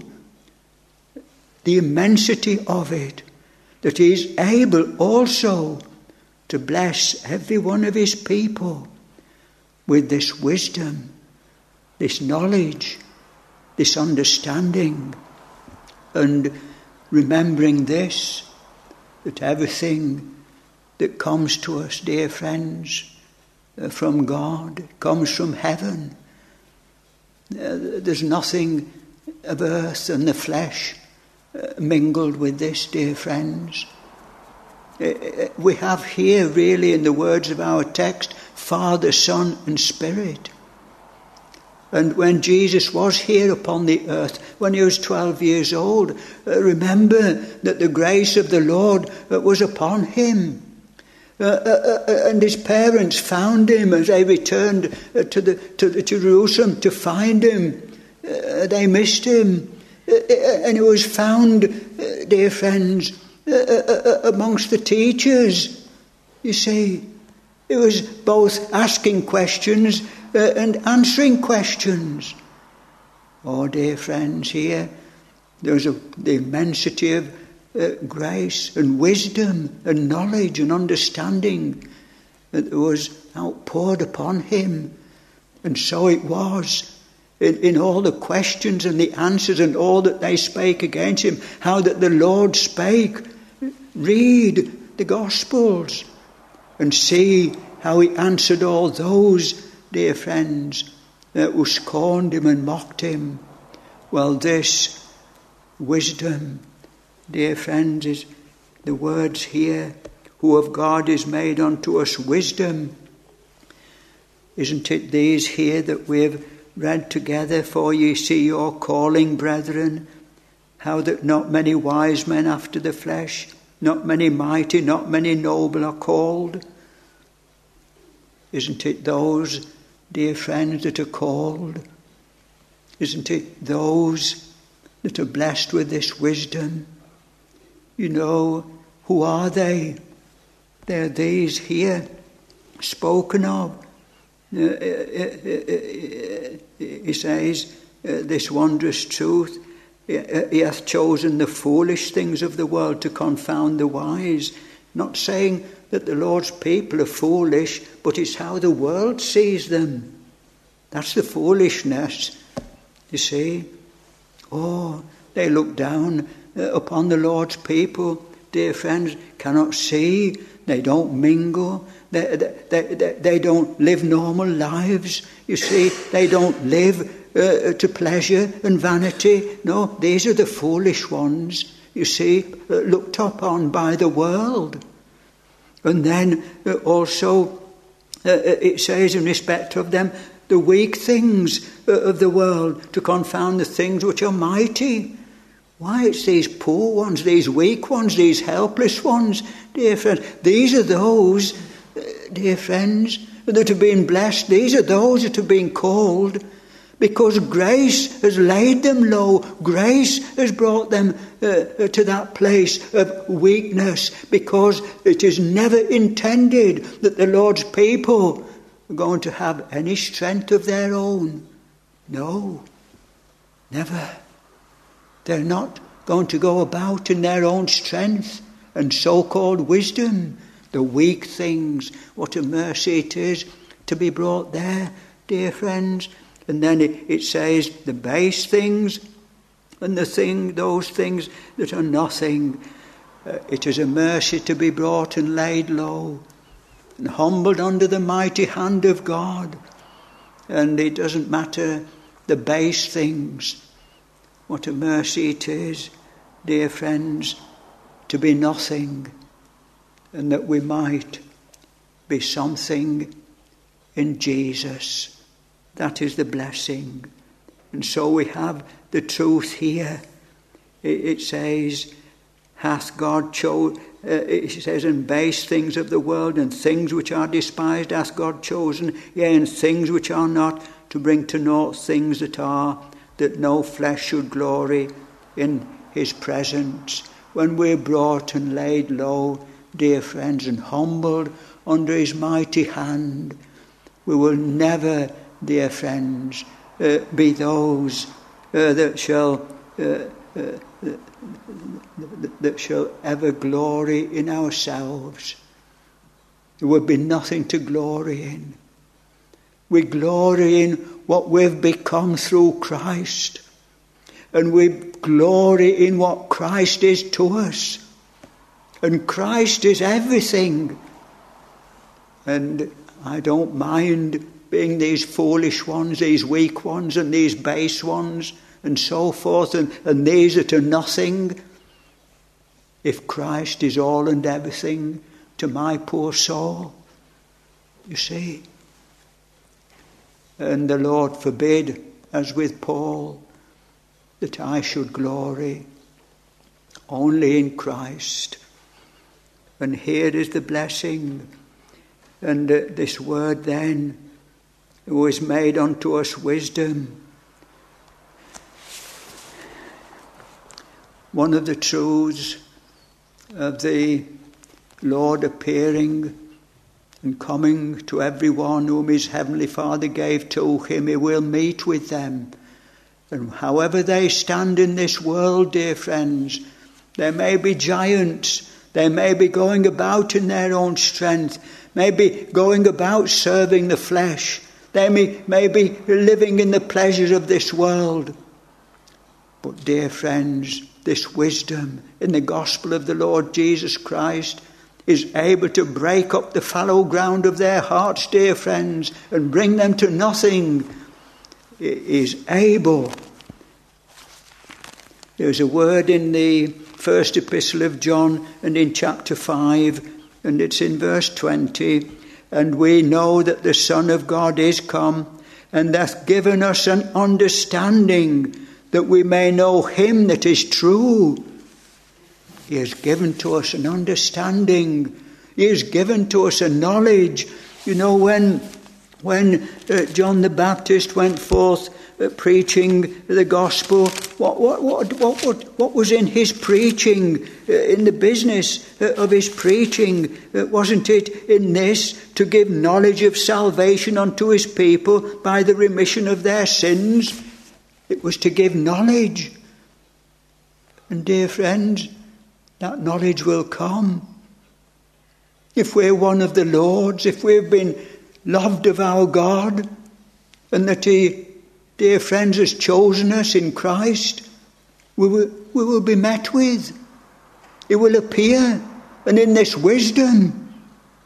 the immensity of it, that he is able also to bless every one of his people with this wisdom, this knowledge, this understanding, and remembering this, that everything that comes to us, dear friends, from God, comes from heaven. There's nothing of earth and the flesh mingled with this, dear friends. We have here really in the words of our text, Father, Son and Spirit. And when Jesus was here upon the earth, when he was 12 years old, remember that the grace of the Lord was upon him. And his parents found him as they returned to Jerusalem to find him. They missed him. And he was found, dear friends, amongst the teachers. You see, he was both asking questions and answering questions. Oh, dear friends, here there's the immensity of grace and wisdom and knowledge and understanding that was outpoured upon him. And so it was in all the questions and the answers and all that they spake against him, how that the Lord spake. Read the Gospels and see how he answered all those, dear friends, who scorned him and mocked him. Well, this wisdom, dear friends, is the words here, who of God is made unto us wisdom. Isn't it these here that we have read together? For ye see your calling, brethren, how that not many wise men after the flesh, not many mighty, not many noble are called. Isn't it those, dear friends, that are called? Isn't it those that are blessed with this wisdom? You know, who are they? They're these here, spoken of. He says, this wondrous truth, he hath chosen the foolish things of the world to confound the wise. Not saying that the Lord's people are foolish, but it's how the world sees them. That's the foolishness, you see. Oh, they look down upon the Lord's people, dear friends, cannot see, they don't mingle, they don't live normal lives, you see, they don't live to pleasure and vanity. No, these are the foolish ones, you see, looked upon by the world. And then also it says in respect of them, the weak things of the world to confound the things which are mighty. Why, it's these poor ones, these weak ones, these helpless ones, dear friends. These are those, dear friends, that have been blessed. These are those that have been called because grace has laid them low. Grace has brought them to that place of weakness, because it is never intended that the Lord's people are going to have any strength of their own. No, never. They're not going to go about in their own strength and so-called wisdom. The weak things, what a mercy it is to be brought there, dear friends. And then it says the base things and those things that are nothing. It is a mercy to be brought and laid low and humbled under the mighty hand of God. And it doesn't matter the base things. What a mercy it is, dear friends, to be nothing, and that we might be something in Jesus. That is the blessing. And so we have the truth here. It says, hath God chosen, it says, and base things of the world and things which are despised hath God chosen, yea, and things which are not, to bring to naught things that are, that no flesh should glory in his presence. When we're brought and laid low, dear friends, and humbled under his mighty hand, we will never, dear friends, be those that shall ever glory in ourselves. There will be nothing to glory in. We glory in what we've become through Christ. And we glory in what Christ is to us. And Christ is everything. And I don't mind being these foolish ones, these weak ones, and these base ones, and so forth, and these that are nothing, if Christ is all and everything to my poor soul. You see? And the Lord forbid, as with Paul, that I should glory only in Christ. And here is the blessing. And this word then, who is made unto us wisdom. One of the truths of the Lord appearing and coming to everyone whom his heavenly Father gave to him, he will meet with them. And however they stand in this world, dear friends, there may be giants, they may be going about in their own strength, may be going about serving the flesh, they may be living in the pleasures of this world. But dear friends, this wisdom in the gospel of the Lord Jesus Christ is able to break up the fallow ground of their hearts, dear friends, and bring them to nothing. It is able. There's a word in the first epistle of John and in chapter 5, and it's in verse 20. And we know that the Son of God is come, and hath given us an understanding, that we may know him that is true. He has given to us an understanding. He has given to us a knowledge. You know, when John the Baptist went forth preaching the gospel, what was in his preaching, in the business of his preaching? Wasn't it in this, to give knowledge of salvation unto his people by the remission of their sins? It was to give knowledge. And dear friends, that knowledge will come. If we're one of the Lord's, if we've been loved of our God, and that he, dear friends, has chosen us in Christ, we will be met with. It will appear. And in this wisdom,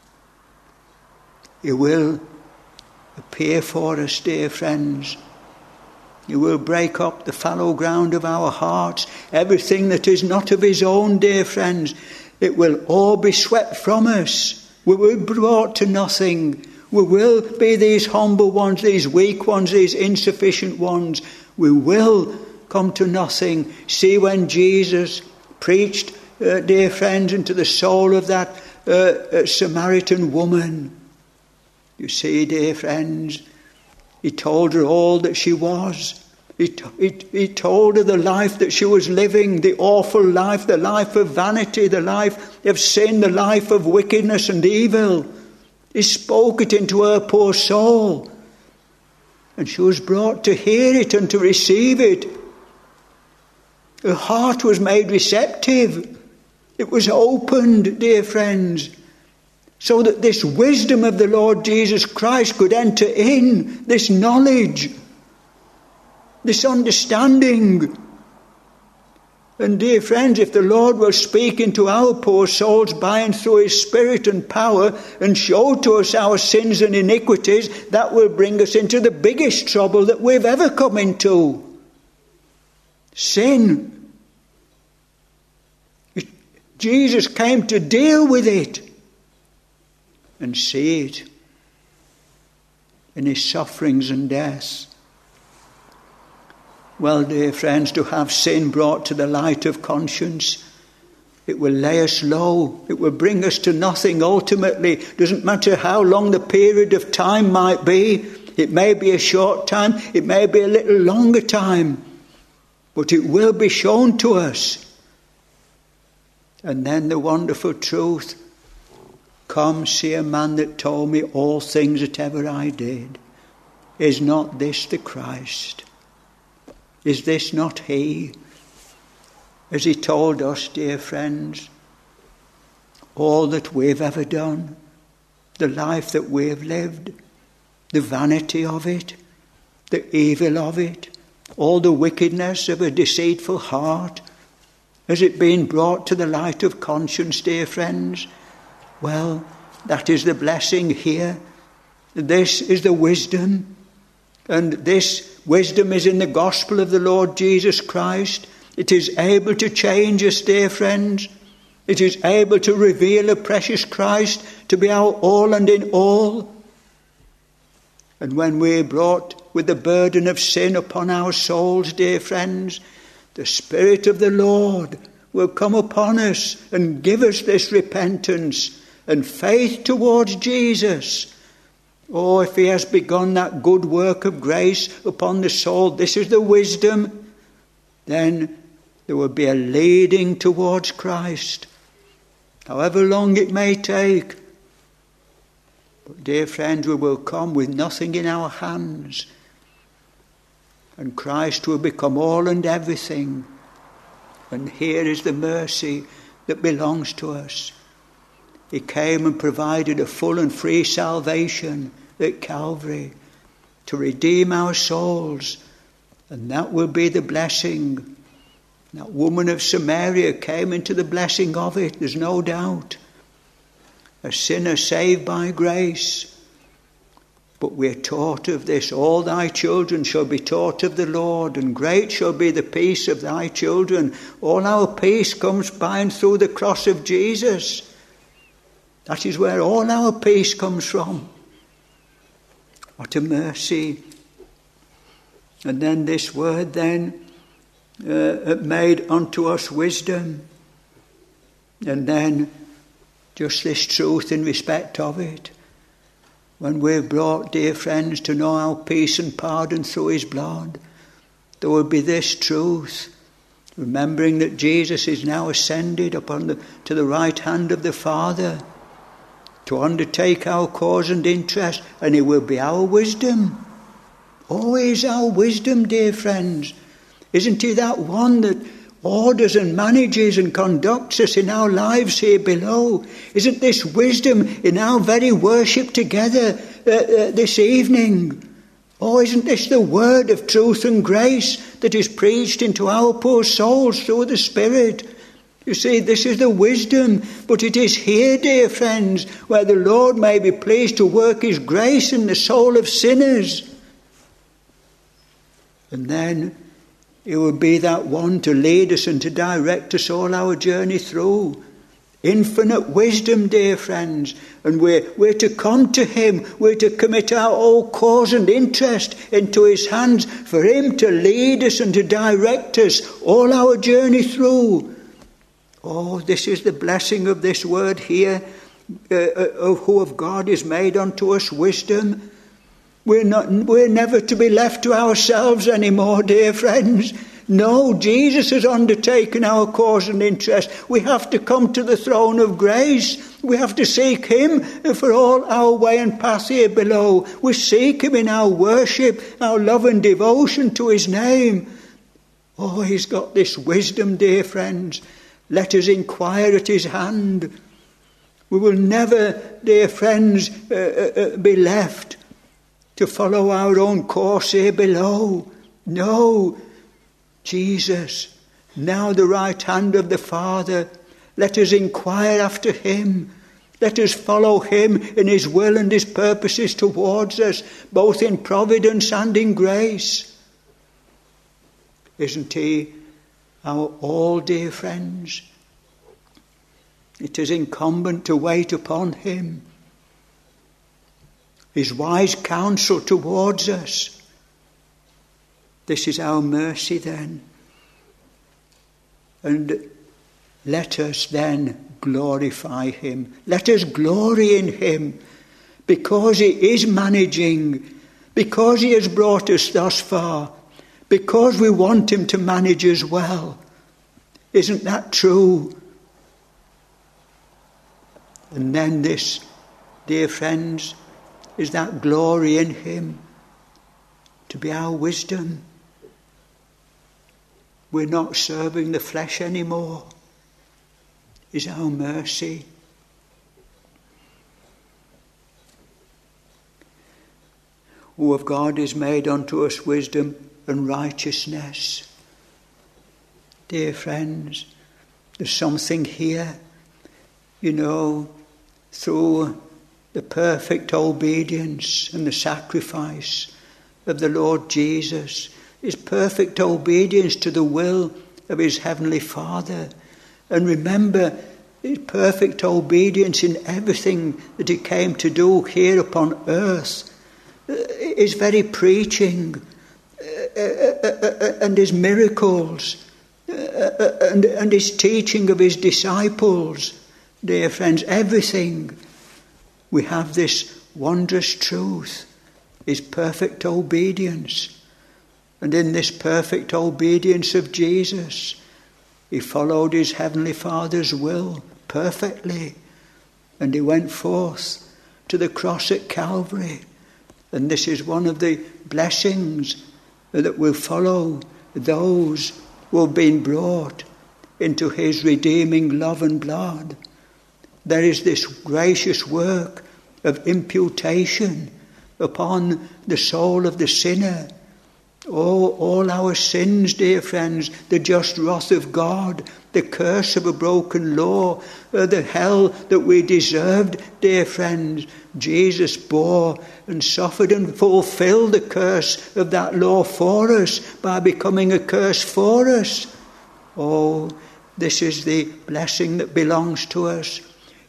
it will appear for us, dear friends. He will break up the fallow ground of our hearts. Everything that is not of his own, dear friends, it will all be swept from us. We will be brought to nothing. We will be these humble ones, these weak ones, these insufficient ones. We will come to nothing. See, when Jesus preached, dear friends, into the soul of that Samaritan woman, you see, dear friends, he told her all that she was. He told her the life that she was living, the awful life, the life of vanity, the life of sin, the life of wickedness and evil. He spoke it into her poor soul. And she was brought to hear it and to receive it. Her heart was made receptive. It was opened, dear friends, so that this wisdom of the Lord Jesus Christ could enter in, this knowledge, this understanding. And dear friends, if the Lord will speak into our poor souls by and through his Spirit and power and show to us our sins and iniquities, that will bring us into the biggest trouble that we've ever come into. Sin. Jesus came to deal with it and see it in his sufferings and death. Well, dear friends, to have sin brought to the light of conscience, it will lay us low. It will bring us to nothing ultimately. It doesn't matter how long the period of time might be. It may be a short time. It may be a little longer time. But it will be shown to us. And then the wonderful truth. Come, see a man that told me all things that ever I did. Is not this the Christ? Is this not he? As he told us, dear friends, all that we've ever done, the life that we've lived, the vanity of it, the evil of it, all the wickedness of a deceitful heart, has it been brought to the light of conscience, dear friends? Well, that is the blessing here. This is the wisdom. And this wisdom is in the gospel of the Lord Jesus Christ. It is able to change us, dear friends. It is able to reveal a precious Christ to be our all and in all. And when we're brought with the burden of sin upon our souls, dear friends, the Spirit of the Lord will come upon us and give us this repentance and faith towards Jesus. Oh, if he has begun that good work of grace upon the soul, this is the wisdom, then there will be a leading towards Christ, however long it may take. But dear friends, we will come with nothing in our hands, and Christ will become all and everything. And here is the mercy that belongs to us. He came and provided a full and free salvation at Calvary to redeem our souls. And that will be the blessing. That woman of Samaria came into the blessing of it, there's no doubt. A sinner saved by grace. But we're taught of this. All thy children shall be taught of the Lord, and great shall be the peace of thy children. All our peace comes by and through the cross of Jesus. That is where all our peace comes from. What a mercy. And then this word then, made unto us wisdom. And then just this truth in respect of it. When we're brought, dear friends, to know our peace and pardon through his blood, there will be this truth. Remembering that Jesus is now ascended to the right hand of the Father, to undertake our cause and interest, and he will be our wisdom. Oh, he is our wisdom, dear friends. Isn't he that one that orders and manages and conducts us in our lives here below? Isn't this wisdom in our very worship together this evening? Oh, isn't this the word of truth and grace that is preached into our poor souls through the Spirit? You see, this is the wisdom, but it is here, dear friends, where the Lord may be pleased to work his grace in the soul of sinners. And then it will be that one to lead us and to direct us all our journey through. Infinite wisdom, dear friends. And we're to come to him. We're to commit our whole cause and interest into his hands for him to lead us and to direct us all our journey through. Oh, this is the blessing of this word here, of who of God is made unto us wisdom. We're never to be left to ourselves anymore, dear friends. No, Jesus has undertaken our cause and interest. We have to come to the throne of grace. We have to seek him for all our way and path here below. We seek him in our worship, our love and devotion to his name. Oh, he's got this wisdom, dear friends. Let us inquire at his hand. We will never, dear friends, be left to follow our own course here below. No, Jesus, now the right hand of the Father, let us inquire after him. Let us follow him in his will and his purposes towards us, both in providence and in grace. Isn't he our all, dear friends? It is incumbent to wait upon him. His wise counsel towards us. This is our mercy then. And let us then glorify him. Let us glory in him, because he is managing, because he has brought us thus far, because we want him to manage as well. Isn't that true? And then this, dear friends, is that glory in him to be our wisdom. We're not serving the flesh anymore. Is our mercy. Who of God is made unto us wisdom and righteousness. Dear friends, there's something here, through the perfect obedience and the sacrifice of the Lord Jesus, his perfect obedience to the will of his heavenly Father. And remember, his perfect obedience in everything that he came to do here upon earth. His very preaching and his miracles and his teaching of his disciples. Dear friends, everything. We have this wondrous truth, his perfect obedience. And in this perfect obedience of Jesus, he followed his heavenly Father's will perfectly. And he went forth to the cross at Calvary. And this is one of the blessings that will follow those who have been brought into his redeeming love and blood. There is this gracious work of imputation upon the soul of the sinner. Oh, all our sins, dear friends, the just wrath of God, the curse of a broken law, the hell that we deserved, dear friends, Jesus bore and suffered and fulfilled the curse of that law for us by becoming a curse for us. Oh, this is the blessing that belongs to us.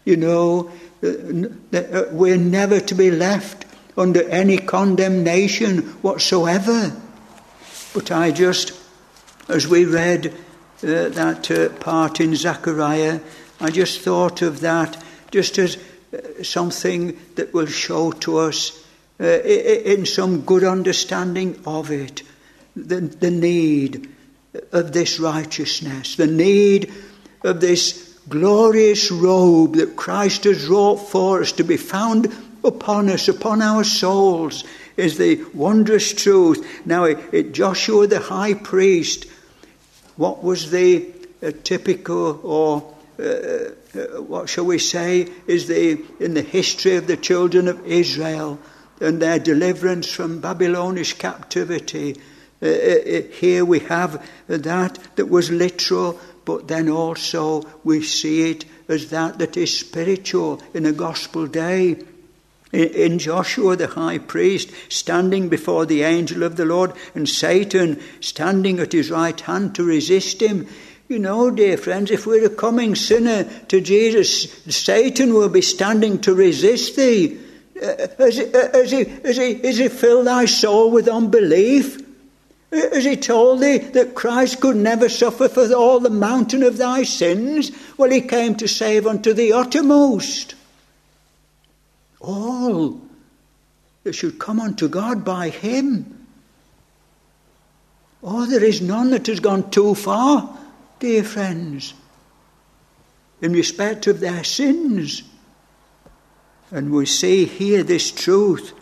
We're never to be left under any condemnation whatsoever. But I just, as we read that part in Zechariah, I just thought of that just as something that will show to us in some good understanding of it, the need of this righteousness, the need of this glorious robe that Christ has wrought for us to be found upon us, upon our souls, is the wondrous truth. Now, Joshua the high priest, what was the typical, or what shall we say, is in the history of the children of Israel and their deliverance from Babylonish captivity. Here we have that was literal, but then also we see it as that is spiritual in a gospel day. In Joshua the high priest standing before the angel of the Lord and Satan standing at his right hand to resist him. Dear friends, if we're a coming sinner to Jesus, Satan will be standing to resist thee. Has he filled thy soul with unbelief? Has he told thee that Christ could never suffer for all the mountain of thy sins? Well, he came to save unto the uttermost all that should come unto God by him. Oh, there is none that has gone too far, dear friends, in respect of their sins. And we see here this truth.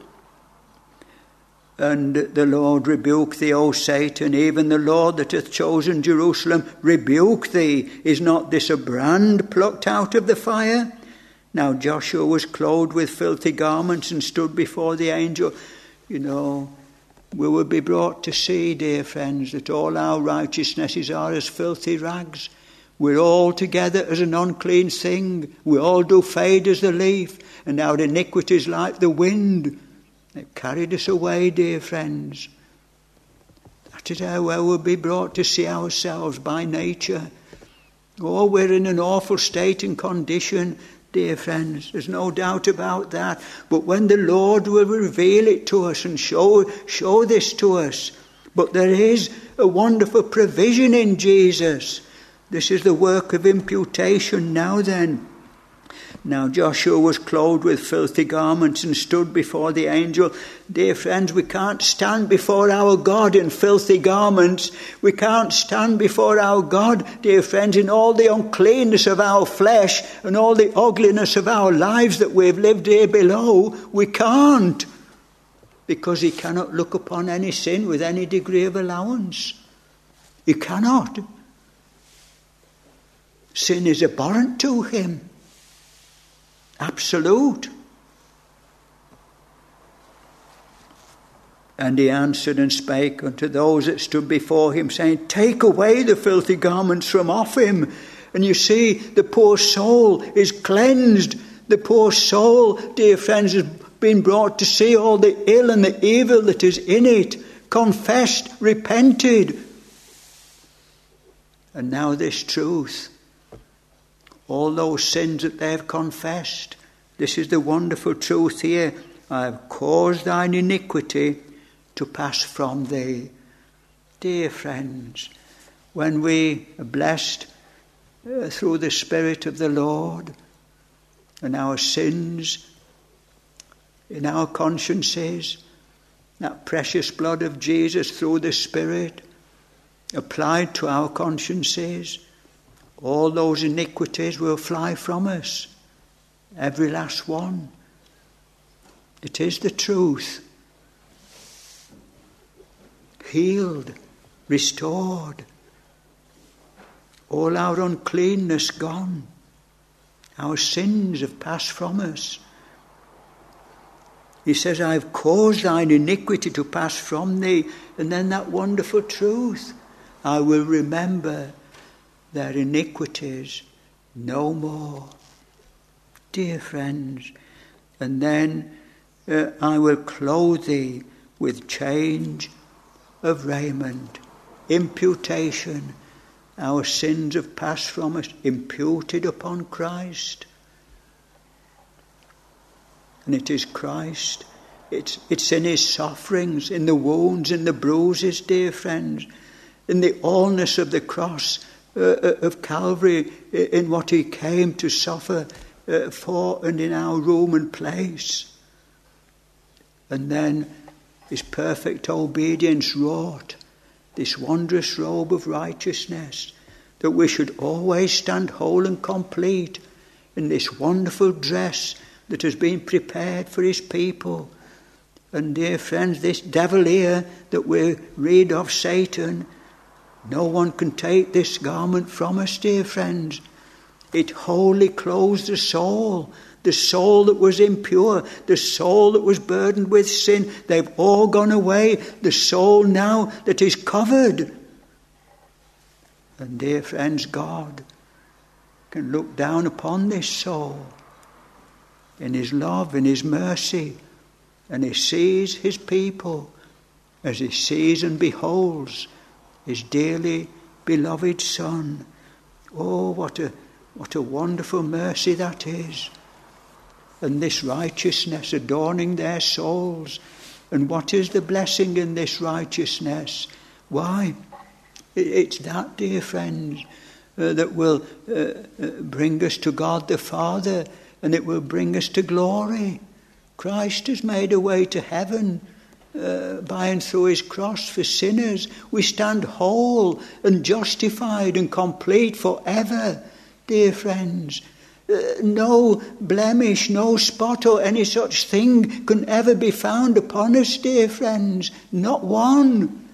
And the Lord rebuke thee, O Satan, even the Lord that hath chosen Jerusalem, rebuke thee. Is not this a brand plucked out of the fire? Now Joshua was clothed with filthy garments and stood before the angel. We will be brought to see, dear friends, that all our righteousnesses are as filthy rags. We're all together as an unclean thing. We all do fade as the leaf, and our iniquities like the wind. They've carried us away, dear friends. That is how we'll be brought to see ourselves by nature. Oh, we're in an awful state and condition, dear friends. There's no doubt about that. But when the Lord will reveal it to us and show this to us, But there is a wonderful provision in Jesus. This is the work of imputation now then. Now Joshua was clothed with filthy garments and stood before the angel. Dear friends, we can't stand before our God in filthy garments. We can't stand before our God, dear friends, in all the uncleanness of our flesh and all the ugliness of our lives that we've lived here below. We can't. Because he cannot look upon any sin with any degree of allowance. He cannot. Sin is abhorrent to him. Absolute. And he answered and spake unto those that stood before him, saying, take away the filthy garments from off him. And you see, the poor soul is cleansed. The poor soul, dear friends, has been brought to see all the ill and the evil that is in it, confessed, repented. And now this truth, all those sins that they have confessed, this is the wonderful truth here. I have caused thine iniquity to pass from thee. Dear friends, when we are blessed through the Spirit of the Lord, and our sins in our consciences, that precious blood of Jesus through the Spirit applied to our consciences, all those iniquities will fly from us. Every last one. It is the truth. Healed, restored. All our uncleanness gone. Our sins have passed from us. He says, I have caused thine iniquity to pass from thee. And then that wonderful truth. I will remember their iniquities no more. Dear friends, and then I will clothe thee with change of raiment. Imputation. Our sins have passed from us, imputed upon Christ. And it is Christ. It's in his sufferings, in the wounds, in the bruises, dear friends, in the allness of the cross of Calvary, in what he came to suffer for and in our room and place. And then his perfect obedience wrought this wondrous robe of righteousness, that we should always stand whole and complete in this wonderful dress that has been prepared for his people. And dear friends, this devil here that we read of, Satan, no one can take this garment from us, dear friends. It wholly clothes the soul that was impure, the soul that was burdened with sin. They've all gone away. The soul now that is covered. And dear friends, God can look down upon this soul in his love, in his mercy, and he sees his people as he sees and beholds his dearly beloved Son. Oh, what a wonderful mercy that is. And this righteousness adorning their souls. And what is the blessing in this righteousness? Why? It's that, dear friends, that will bring us to God the Father, and it will bring us to glory. Christ has made a way to heaven by and through his cross for sinners. We stand whole and justified and complete forever, dear friends. No blemish, no spot or any such thing can ever be found upon us, dear friends. Not one.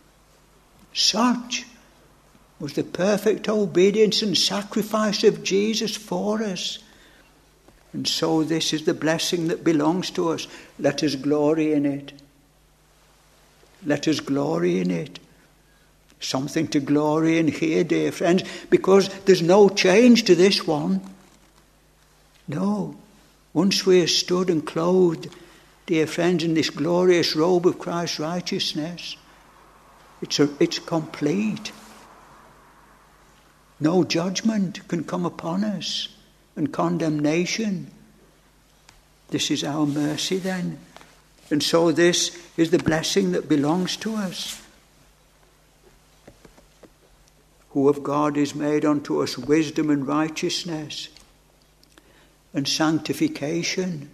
Such was the perfect obedience and sacrifice of Jesus for us. And so this is the blessing that belongs to us. Let us glory in it. Let us glory in it. Something to glory in here, dear friends, because there's no change to this one. No. Once we are stood and clothed, dear friends, in this glorious robe of Christ's righteousness, it's complete. No judgment can come upon us and condemnation. This is our mercy then. And so this is the blessing that belongs to us. who of God is made unto us wisdom and righteousness and sanctification.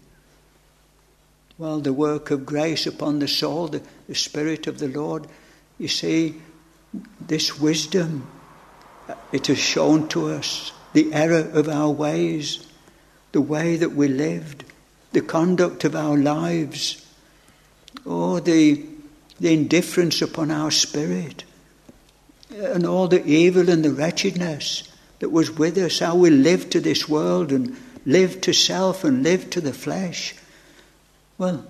Well, the work of grace upon the soul, the Spirit of the Lord, you see, this wisdom, it has shown to us the error of our ways, the way that we lived, the conduct of our lives, the indifference upon our spirit, and all the evil and the wretchedness that was with us, how we lived to this world and lived to self and lived to the flesh. Well,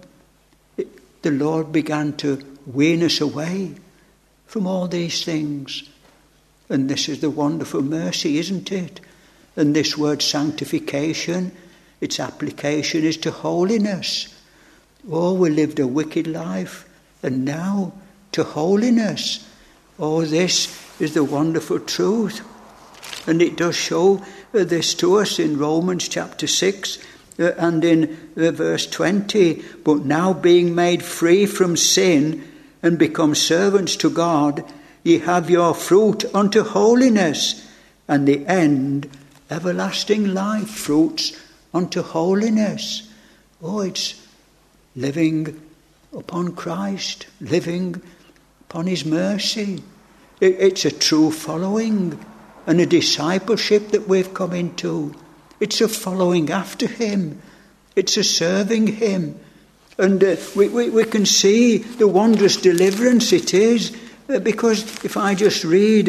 the Lord began to wean us away from all these things. And this is the wonderful mercy, isn't it? And this word sanctification, its application is to holiness. Oh, we lived a wicked life, and now to holiness. Oh, this is the wonderful truth. And it does show this to us in Romans chapter 6 and in verse 20. But now being made free from sin and become servants to God, ye have your fruit unto holiness, and the end everlasting life. Fruits unto holiness. Oh, it's living upon Christ, living upon his mercy. It's a true following and a discipleship that we've come into. It's a following after him. It's a serving him. And we can see the wondrous deliverance it is, because if I just read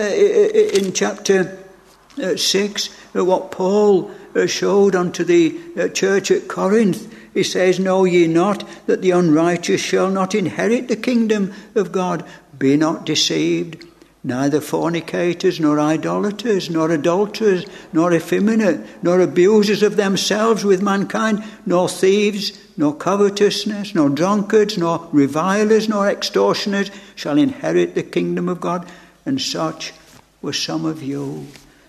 in chapter 6 what Paul showed unto the church at Corinth, he says, know ye not that the unrighteous shall not inherit the kingdom of God? Be not deceived. Neither fornicators, nor idolaters, nor adulterers, nor effeminate, nor abusers of themselves with mankind, nor thieves, nor covetousness, nor drunkards, nor revilers, nor extortioners shall inherit the kingdom of God. And such were some of you.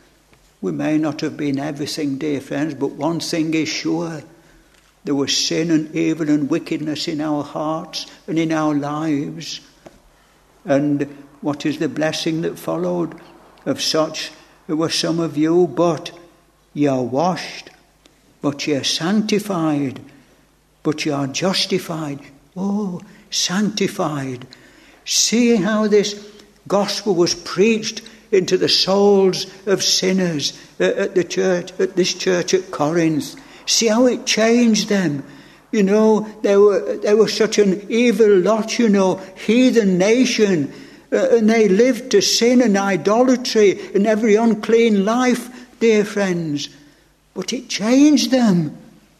We may not have been everything, dear friends, but one thing is sure. There was sin and evil and wickedness in our hearts and in our lives. And what is the blessing that followed? Of such were some of you, but ye are washed, but ye are sanctified, but ye are justified. Oh, sanctified. See how this gospel was preached into the souls of sinners at the church, at this church at Corinth. See how it changed them. You know, they were such an evil lot, heathen nation. And they lived to sin and idolatry and every unclean life, dear friends. But it changed them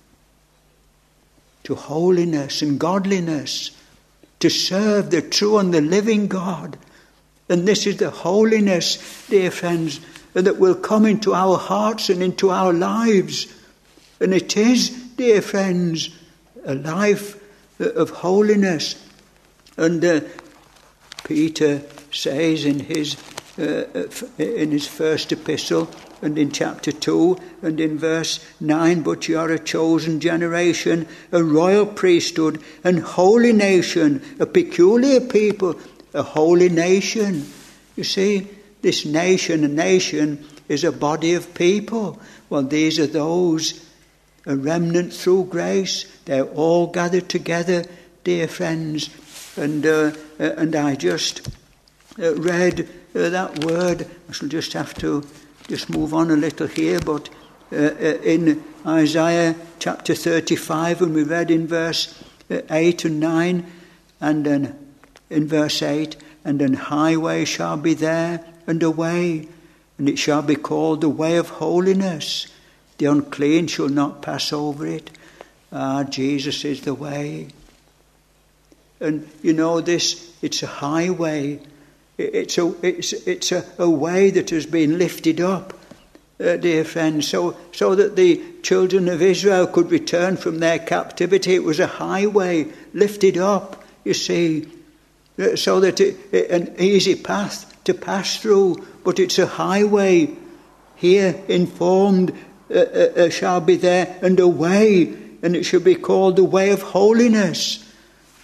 to holiness and godliness, to serve the true and the living God. And this is the holiness, dear friends, that will come into our hearts and into our lives. And it is, dear friends, a life of holiness. And Peter says in his first epistle and in chapter 2 and in verse 9, but you are a chosen generation, a royal priesthood, and holy nation, a peculiar people, a holy nation. You see, this nation, a nation is a body of people. Well, these are those, a remnant through grace. They're all gathered together, dear friends. And I just read that word. I shall just have to move on a little here. But in Isaiah chapter 35, when we read in verse 8 and 9, and then in verse 8, and an highway shall be there, and a way, and it shall be called the way of holiness. The unclean shall not pass over it. Jesus is the way. And it's a highway. It's a way that has been lifted up, dear friends, so that the children of Israel could return from their captivity. It was a highway lifted up, you see, so that an easy path to pass through. But it's a highway here informed shall be there, and a way, and it shall be called the way of holiness.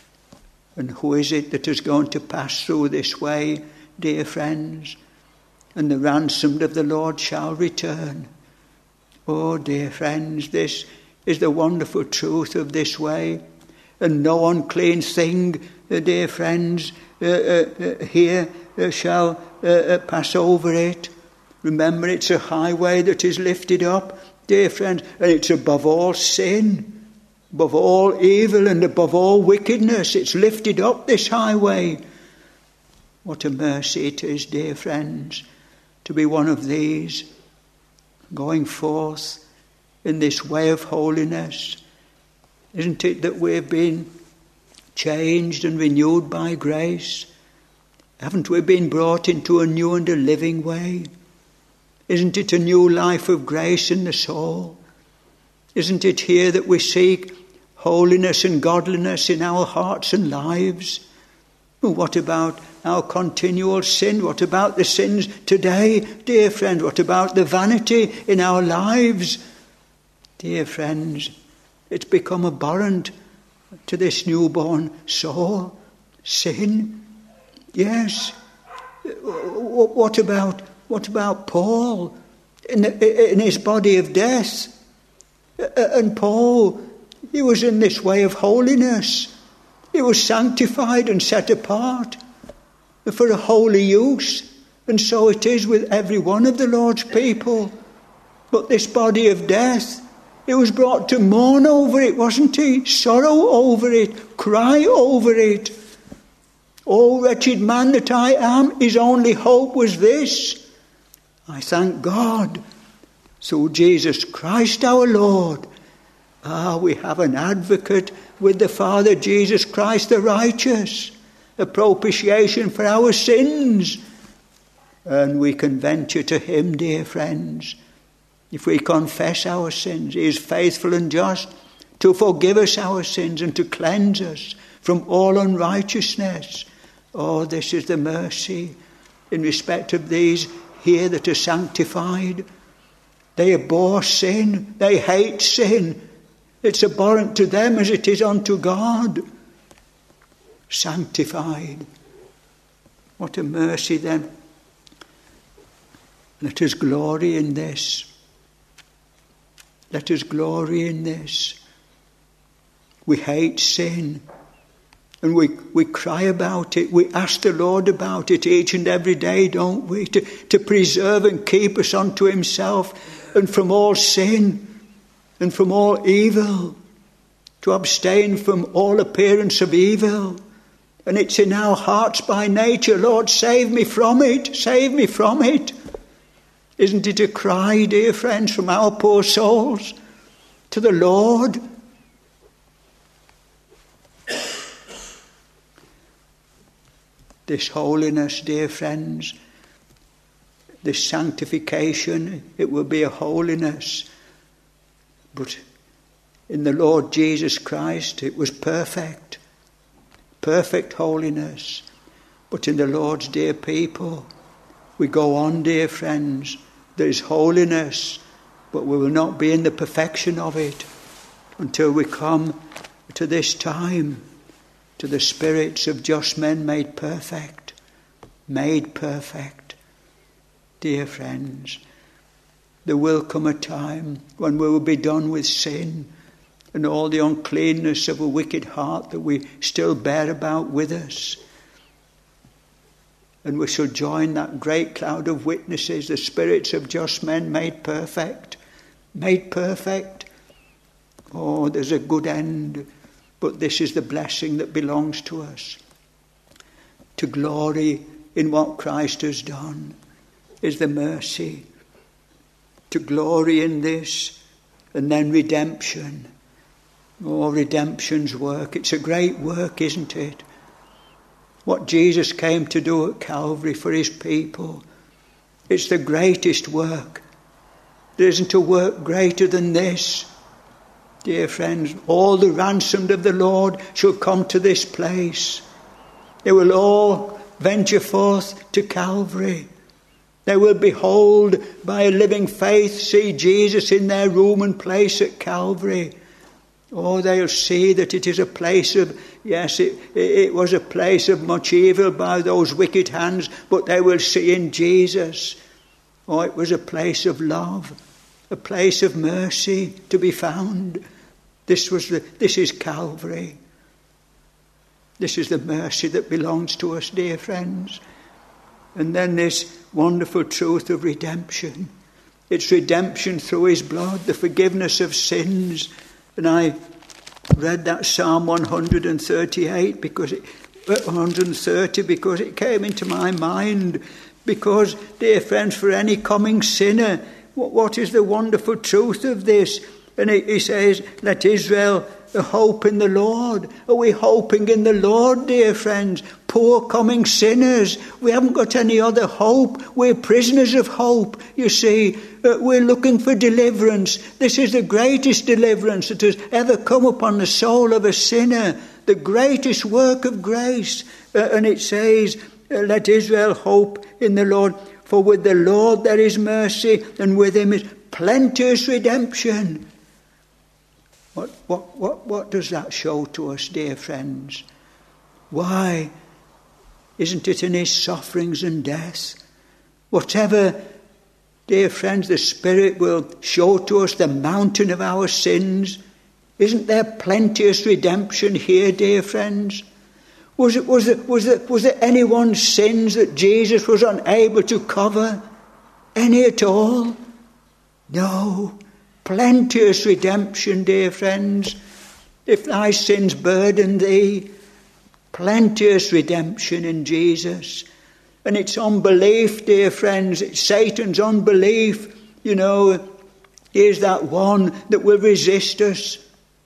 And who is it that is going to pass through this way, dear friends? and the ransomed of the Lord shall return. Oh, dear friends, this is the wonderful truth of this way. And no unclean thing, dear friends, here shall pass over it. Remember, it's a highway that is lifted up, dear friends, and it's above all sin, above all evil and above all wickedness. It's lifted up, this highway. What a mercy it is, dear friends, to be one of these, going forth in this way of holiness. Isn't it that we've been changed and renewed by grace? Haven't we been brought into a new and a living way? Isn't it a new life of grace in the soul? Isn't it here that we seek holiness and godliness in our hearts and lives? Well, what about our continual sin? What about the sins today, dear friend? What about the vanity in our lives? Dear friends, it's become abhorrent to this newborn soul. Sin? Yes. What about Paul in his body of death? And Paul, he was in this way of holiness. He was sanctified and set apart for a holy use. And so it is with every one of the Lord's people. But this body of death, he was brought to mourn over it, wasn't he? Sorrow over it, cry over it. Oh, wretched man that I am, his only hope was this. I thank God, through Jesus Christ our Lord. We have an advocate with the Father, Jesus Christ the righteous, a propitiation for our sins. And we can venture to him, dear friends. If we confess our sins, he is faithful and just to forgive us our sins and to cleanse us from all unrighteousness. Oh, this is the mercy in respect of these here that are sanctified. They abhor sin. They hate sin. It's abhorrent to them as it is unto God. Sanctified. What a mercy then. Let us glory in this. Let us glory in this. We hate sin. And we cry about it. We ask the Lord about it each and every day, don't we? To preserve and keep us unto himself and from all sin and from all evil. To abstain from all appearance of evil. And it's in our hearts by nature. Lord, save me from it. Save me from it. Isn't it a cry, dear friends, from our poor souls to the Lord? This holiness, dear friends, this sanctification, it will be a holiness. But in the Lord Jesus Christ, it was perfect. Perfect holiness. But in the Lord's dear people, we go on, dear friends. There is holiness, but we will not be in the perfection of it until we come to this time, to the spirits of just men made perfect. Made perfect. Dear friends, there will come a time when we will be done with sin and all the uncleanness of a wicked heart that we still bear about with us. And we shall join that great cloud of witnesses, the spirits of just men made perfect. Made perfect. Oh, there's a good end. But this is the blessing that belongs to us. To glory in what Christ has done is the mercy. To glory in this, and then redemption. Oh, redemption's work. It's a great work, isn't it? What Jesus came to do at Calvary for his people. It's the greatest work. There isn't a work greater than this. Dear friends, all the ransomed of the Lord shall come to this place. They will all venture forth to Calvary. They will behold by a living faith, see Jesus in their room and place at Calvary. Oh, they'll see that it is a place of, yes, it was a place of much evil by those wicked hands, but they will see in Jesus Oh, it was a place of love, a place of mercy to be found. This is Calvary. This is the mercy that belongs to us, dear friends. And then this wonderful truth of redemption. It's redemption through his blood, the forgiveness of sins. And I read that Psalm 138 because it came into my mind. Because, dear friends, for any coming sinner, what is the wonderful truth of this? And he says, let Israel hope in the Lord. Are we hoping in the Lord, dear friends? Poor coming sinners. We haven't got any other hope. We're prisoners of hope. You see, we're looking for deliverance. This is the greatest deliverance that has ever come upon the soul of a sinner. The greatest work of grace. And it says, let Israel hope in the Lord. For with the Lord there is mercy, and with him is plenteous redemption. What does that show to us, dear friends? Why? Isn't it in his sufferings and death? Whatever, dear friends, the Spirit will show to us the mountain of our sins. Isn't there plenteous redemption here, dear friends? Was there anyone's sins that Jesus was unable to cover? Any at all? No. Plenteous redemption, dear friends. If thy sins burden thee, plenteous redemption in Jesus. And it's unbelief, dear friends. It's Satan's unbelief. You know, here's that one that will resist us.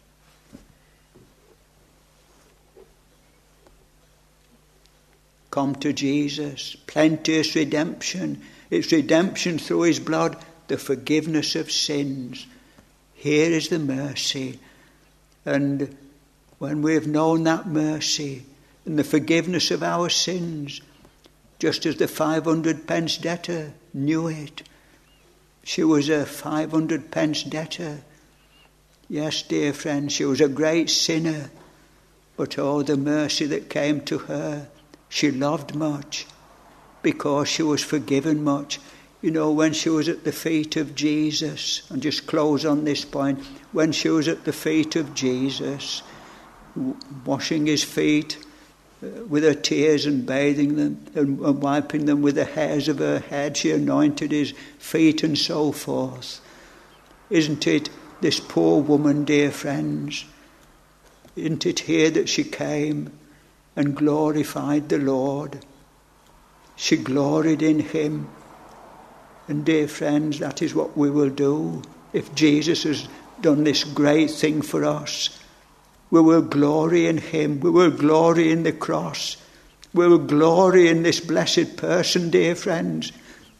Come to Jesus. Plenteous redemption. It's redemption through his blood. The forgiveness of sins. Here is the mercy. And when we have known that mercy and the forgiveness of our sins, just as the 500 pence debtor knew it, she was a 500 pence debtor. Yes, dear friends, she was a great sinner, but oh, the mercy that came to her. She loved much because she was forgiven much. You know, when she was at the feet of Jesus, and just close on this point, when she was at the feet of Jesus, washing his feet with her tears and bathing them and wiping them with the hairs of her head, she anointed his feet and so forth. Isn't it this poor woman, dear friends? Isn't it here that she came and glorified the Lord? She gloried in him. And dear friends, that is what we will do. If Jesus has done this great thing for us, we will glory in him. We will glory in the cross. We will glory in this blessed person, dear friends.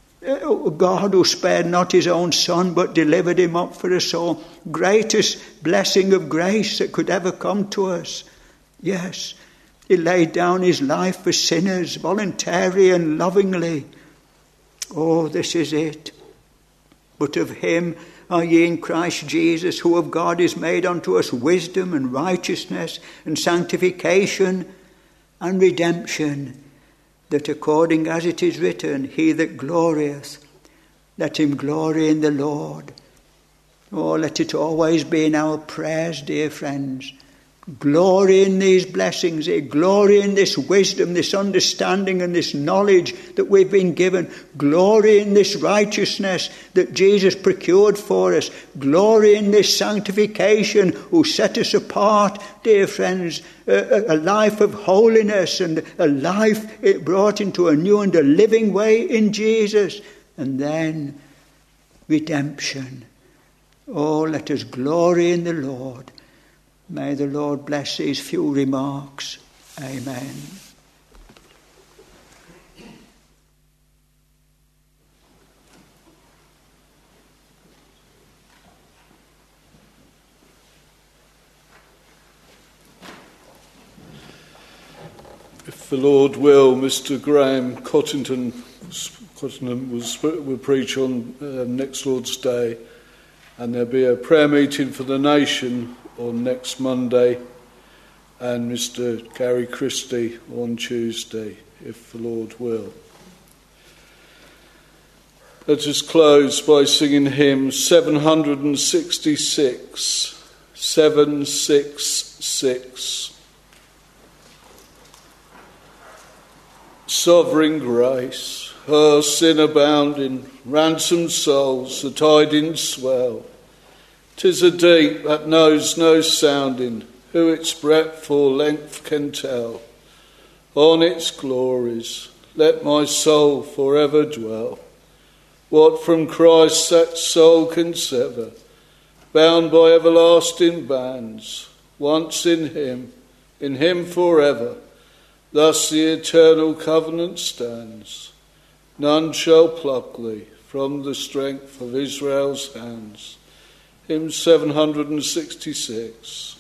God who spared not his own son, but delivered him up for us all. Greatest blessing of grace that could ever come to us. Yes, he laid down his life for sinners, voluntarily and lovingly. Oh, this is it. But of him are ye in Christ Jesus, who of God is made unto us wisdom and righteousness and sanctification and redemption, that according as it is written, he that glorieth, let him glory in the Lord. Oh, let it always be in our prayers, dear friends. Glory in these blessings, glory in this wisdom, this understanding and this knowledge that we've been given. Glory in this righteousness that Jesus procured for us. Glory in this sanctification who set us apart, dear friends. A life of holiness and a life brought into a new and a living way in Jesus. And then redemption. Oh, let us glory in the Lord. May the Lord bless these few remarks. Amen. If the Lord will, Mr. Graham Cottingham will preach on next Lord's Day, and there'll be a prayer meeting for the nation on next Monday, and Mr. Gary Christie on Tuesday, if the Lord will. Let us close by singing hymn 766. 766. Sovereign grace, her sin abounding, ransomed souls the tidings swell. 'Tis a deep that knows no sounding, who its breadth or length can tell. On its glories let my soul forever dwell. What from Christ that soul can sever, bound by everlasting bands, once in him forever, thus the eternal covenant stands. None shall pluck thee from the strength of Israel's hands. Hymn 766.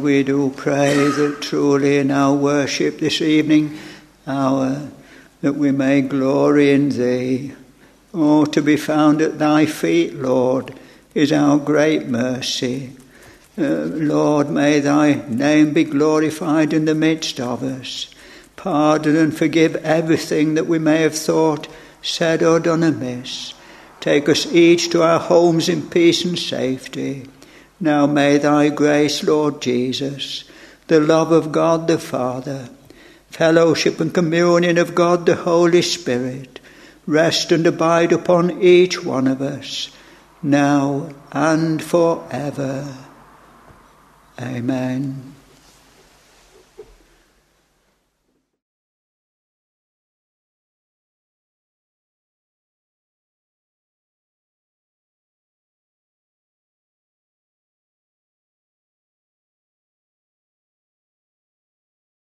we do pray that truly in our worship this evening hour, that we may glory in thee. Oh, to be found at thy feet, Lord, is our great mercy. Lord, may thy name be glorified in the midst of us. Pardon and forgive everything that we may have thought, said or done amiss. Take us each to our homes in peace and safety. Now may thy grace, Lord Jesus, the love of God the Father, fellowship and communion of God the Holy Spirit, rest and abide upon each one of us, now and forever. Amen.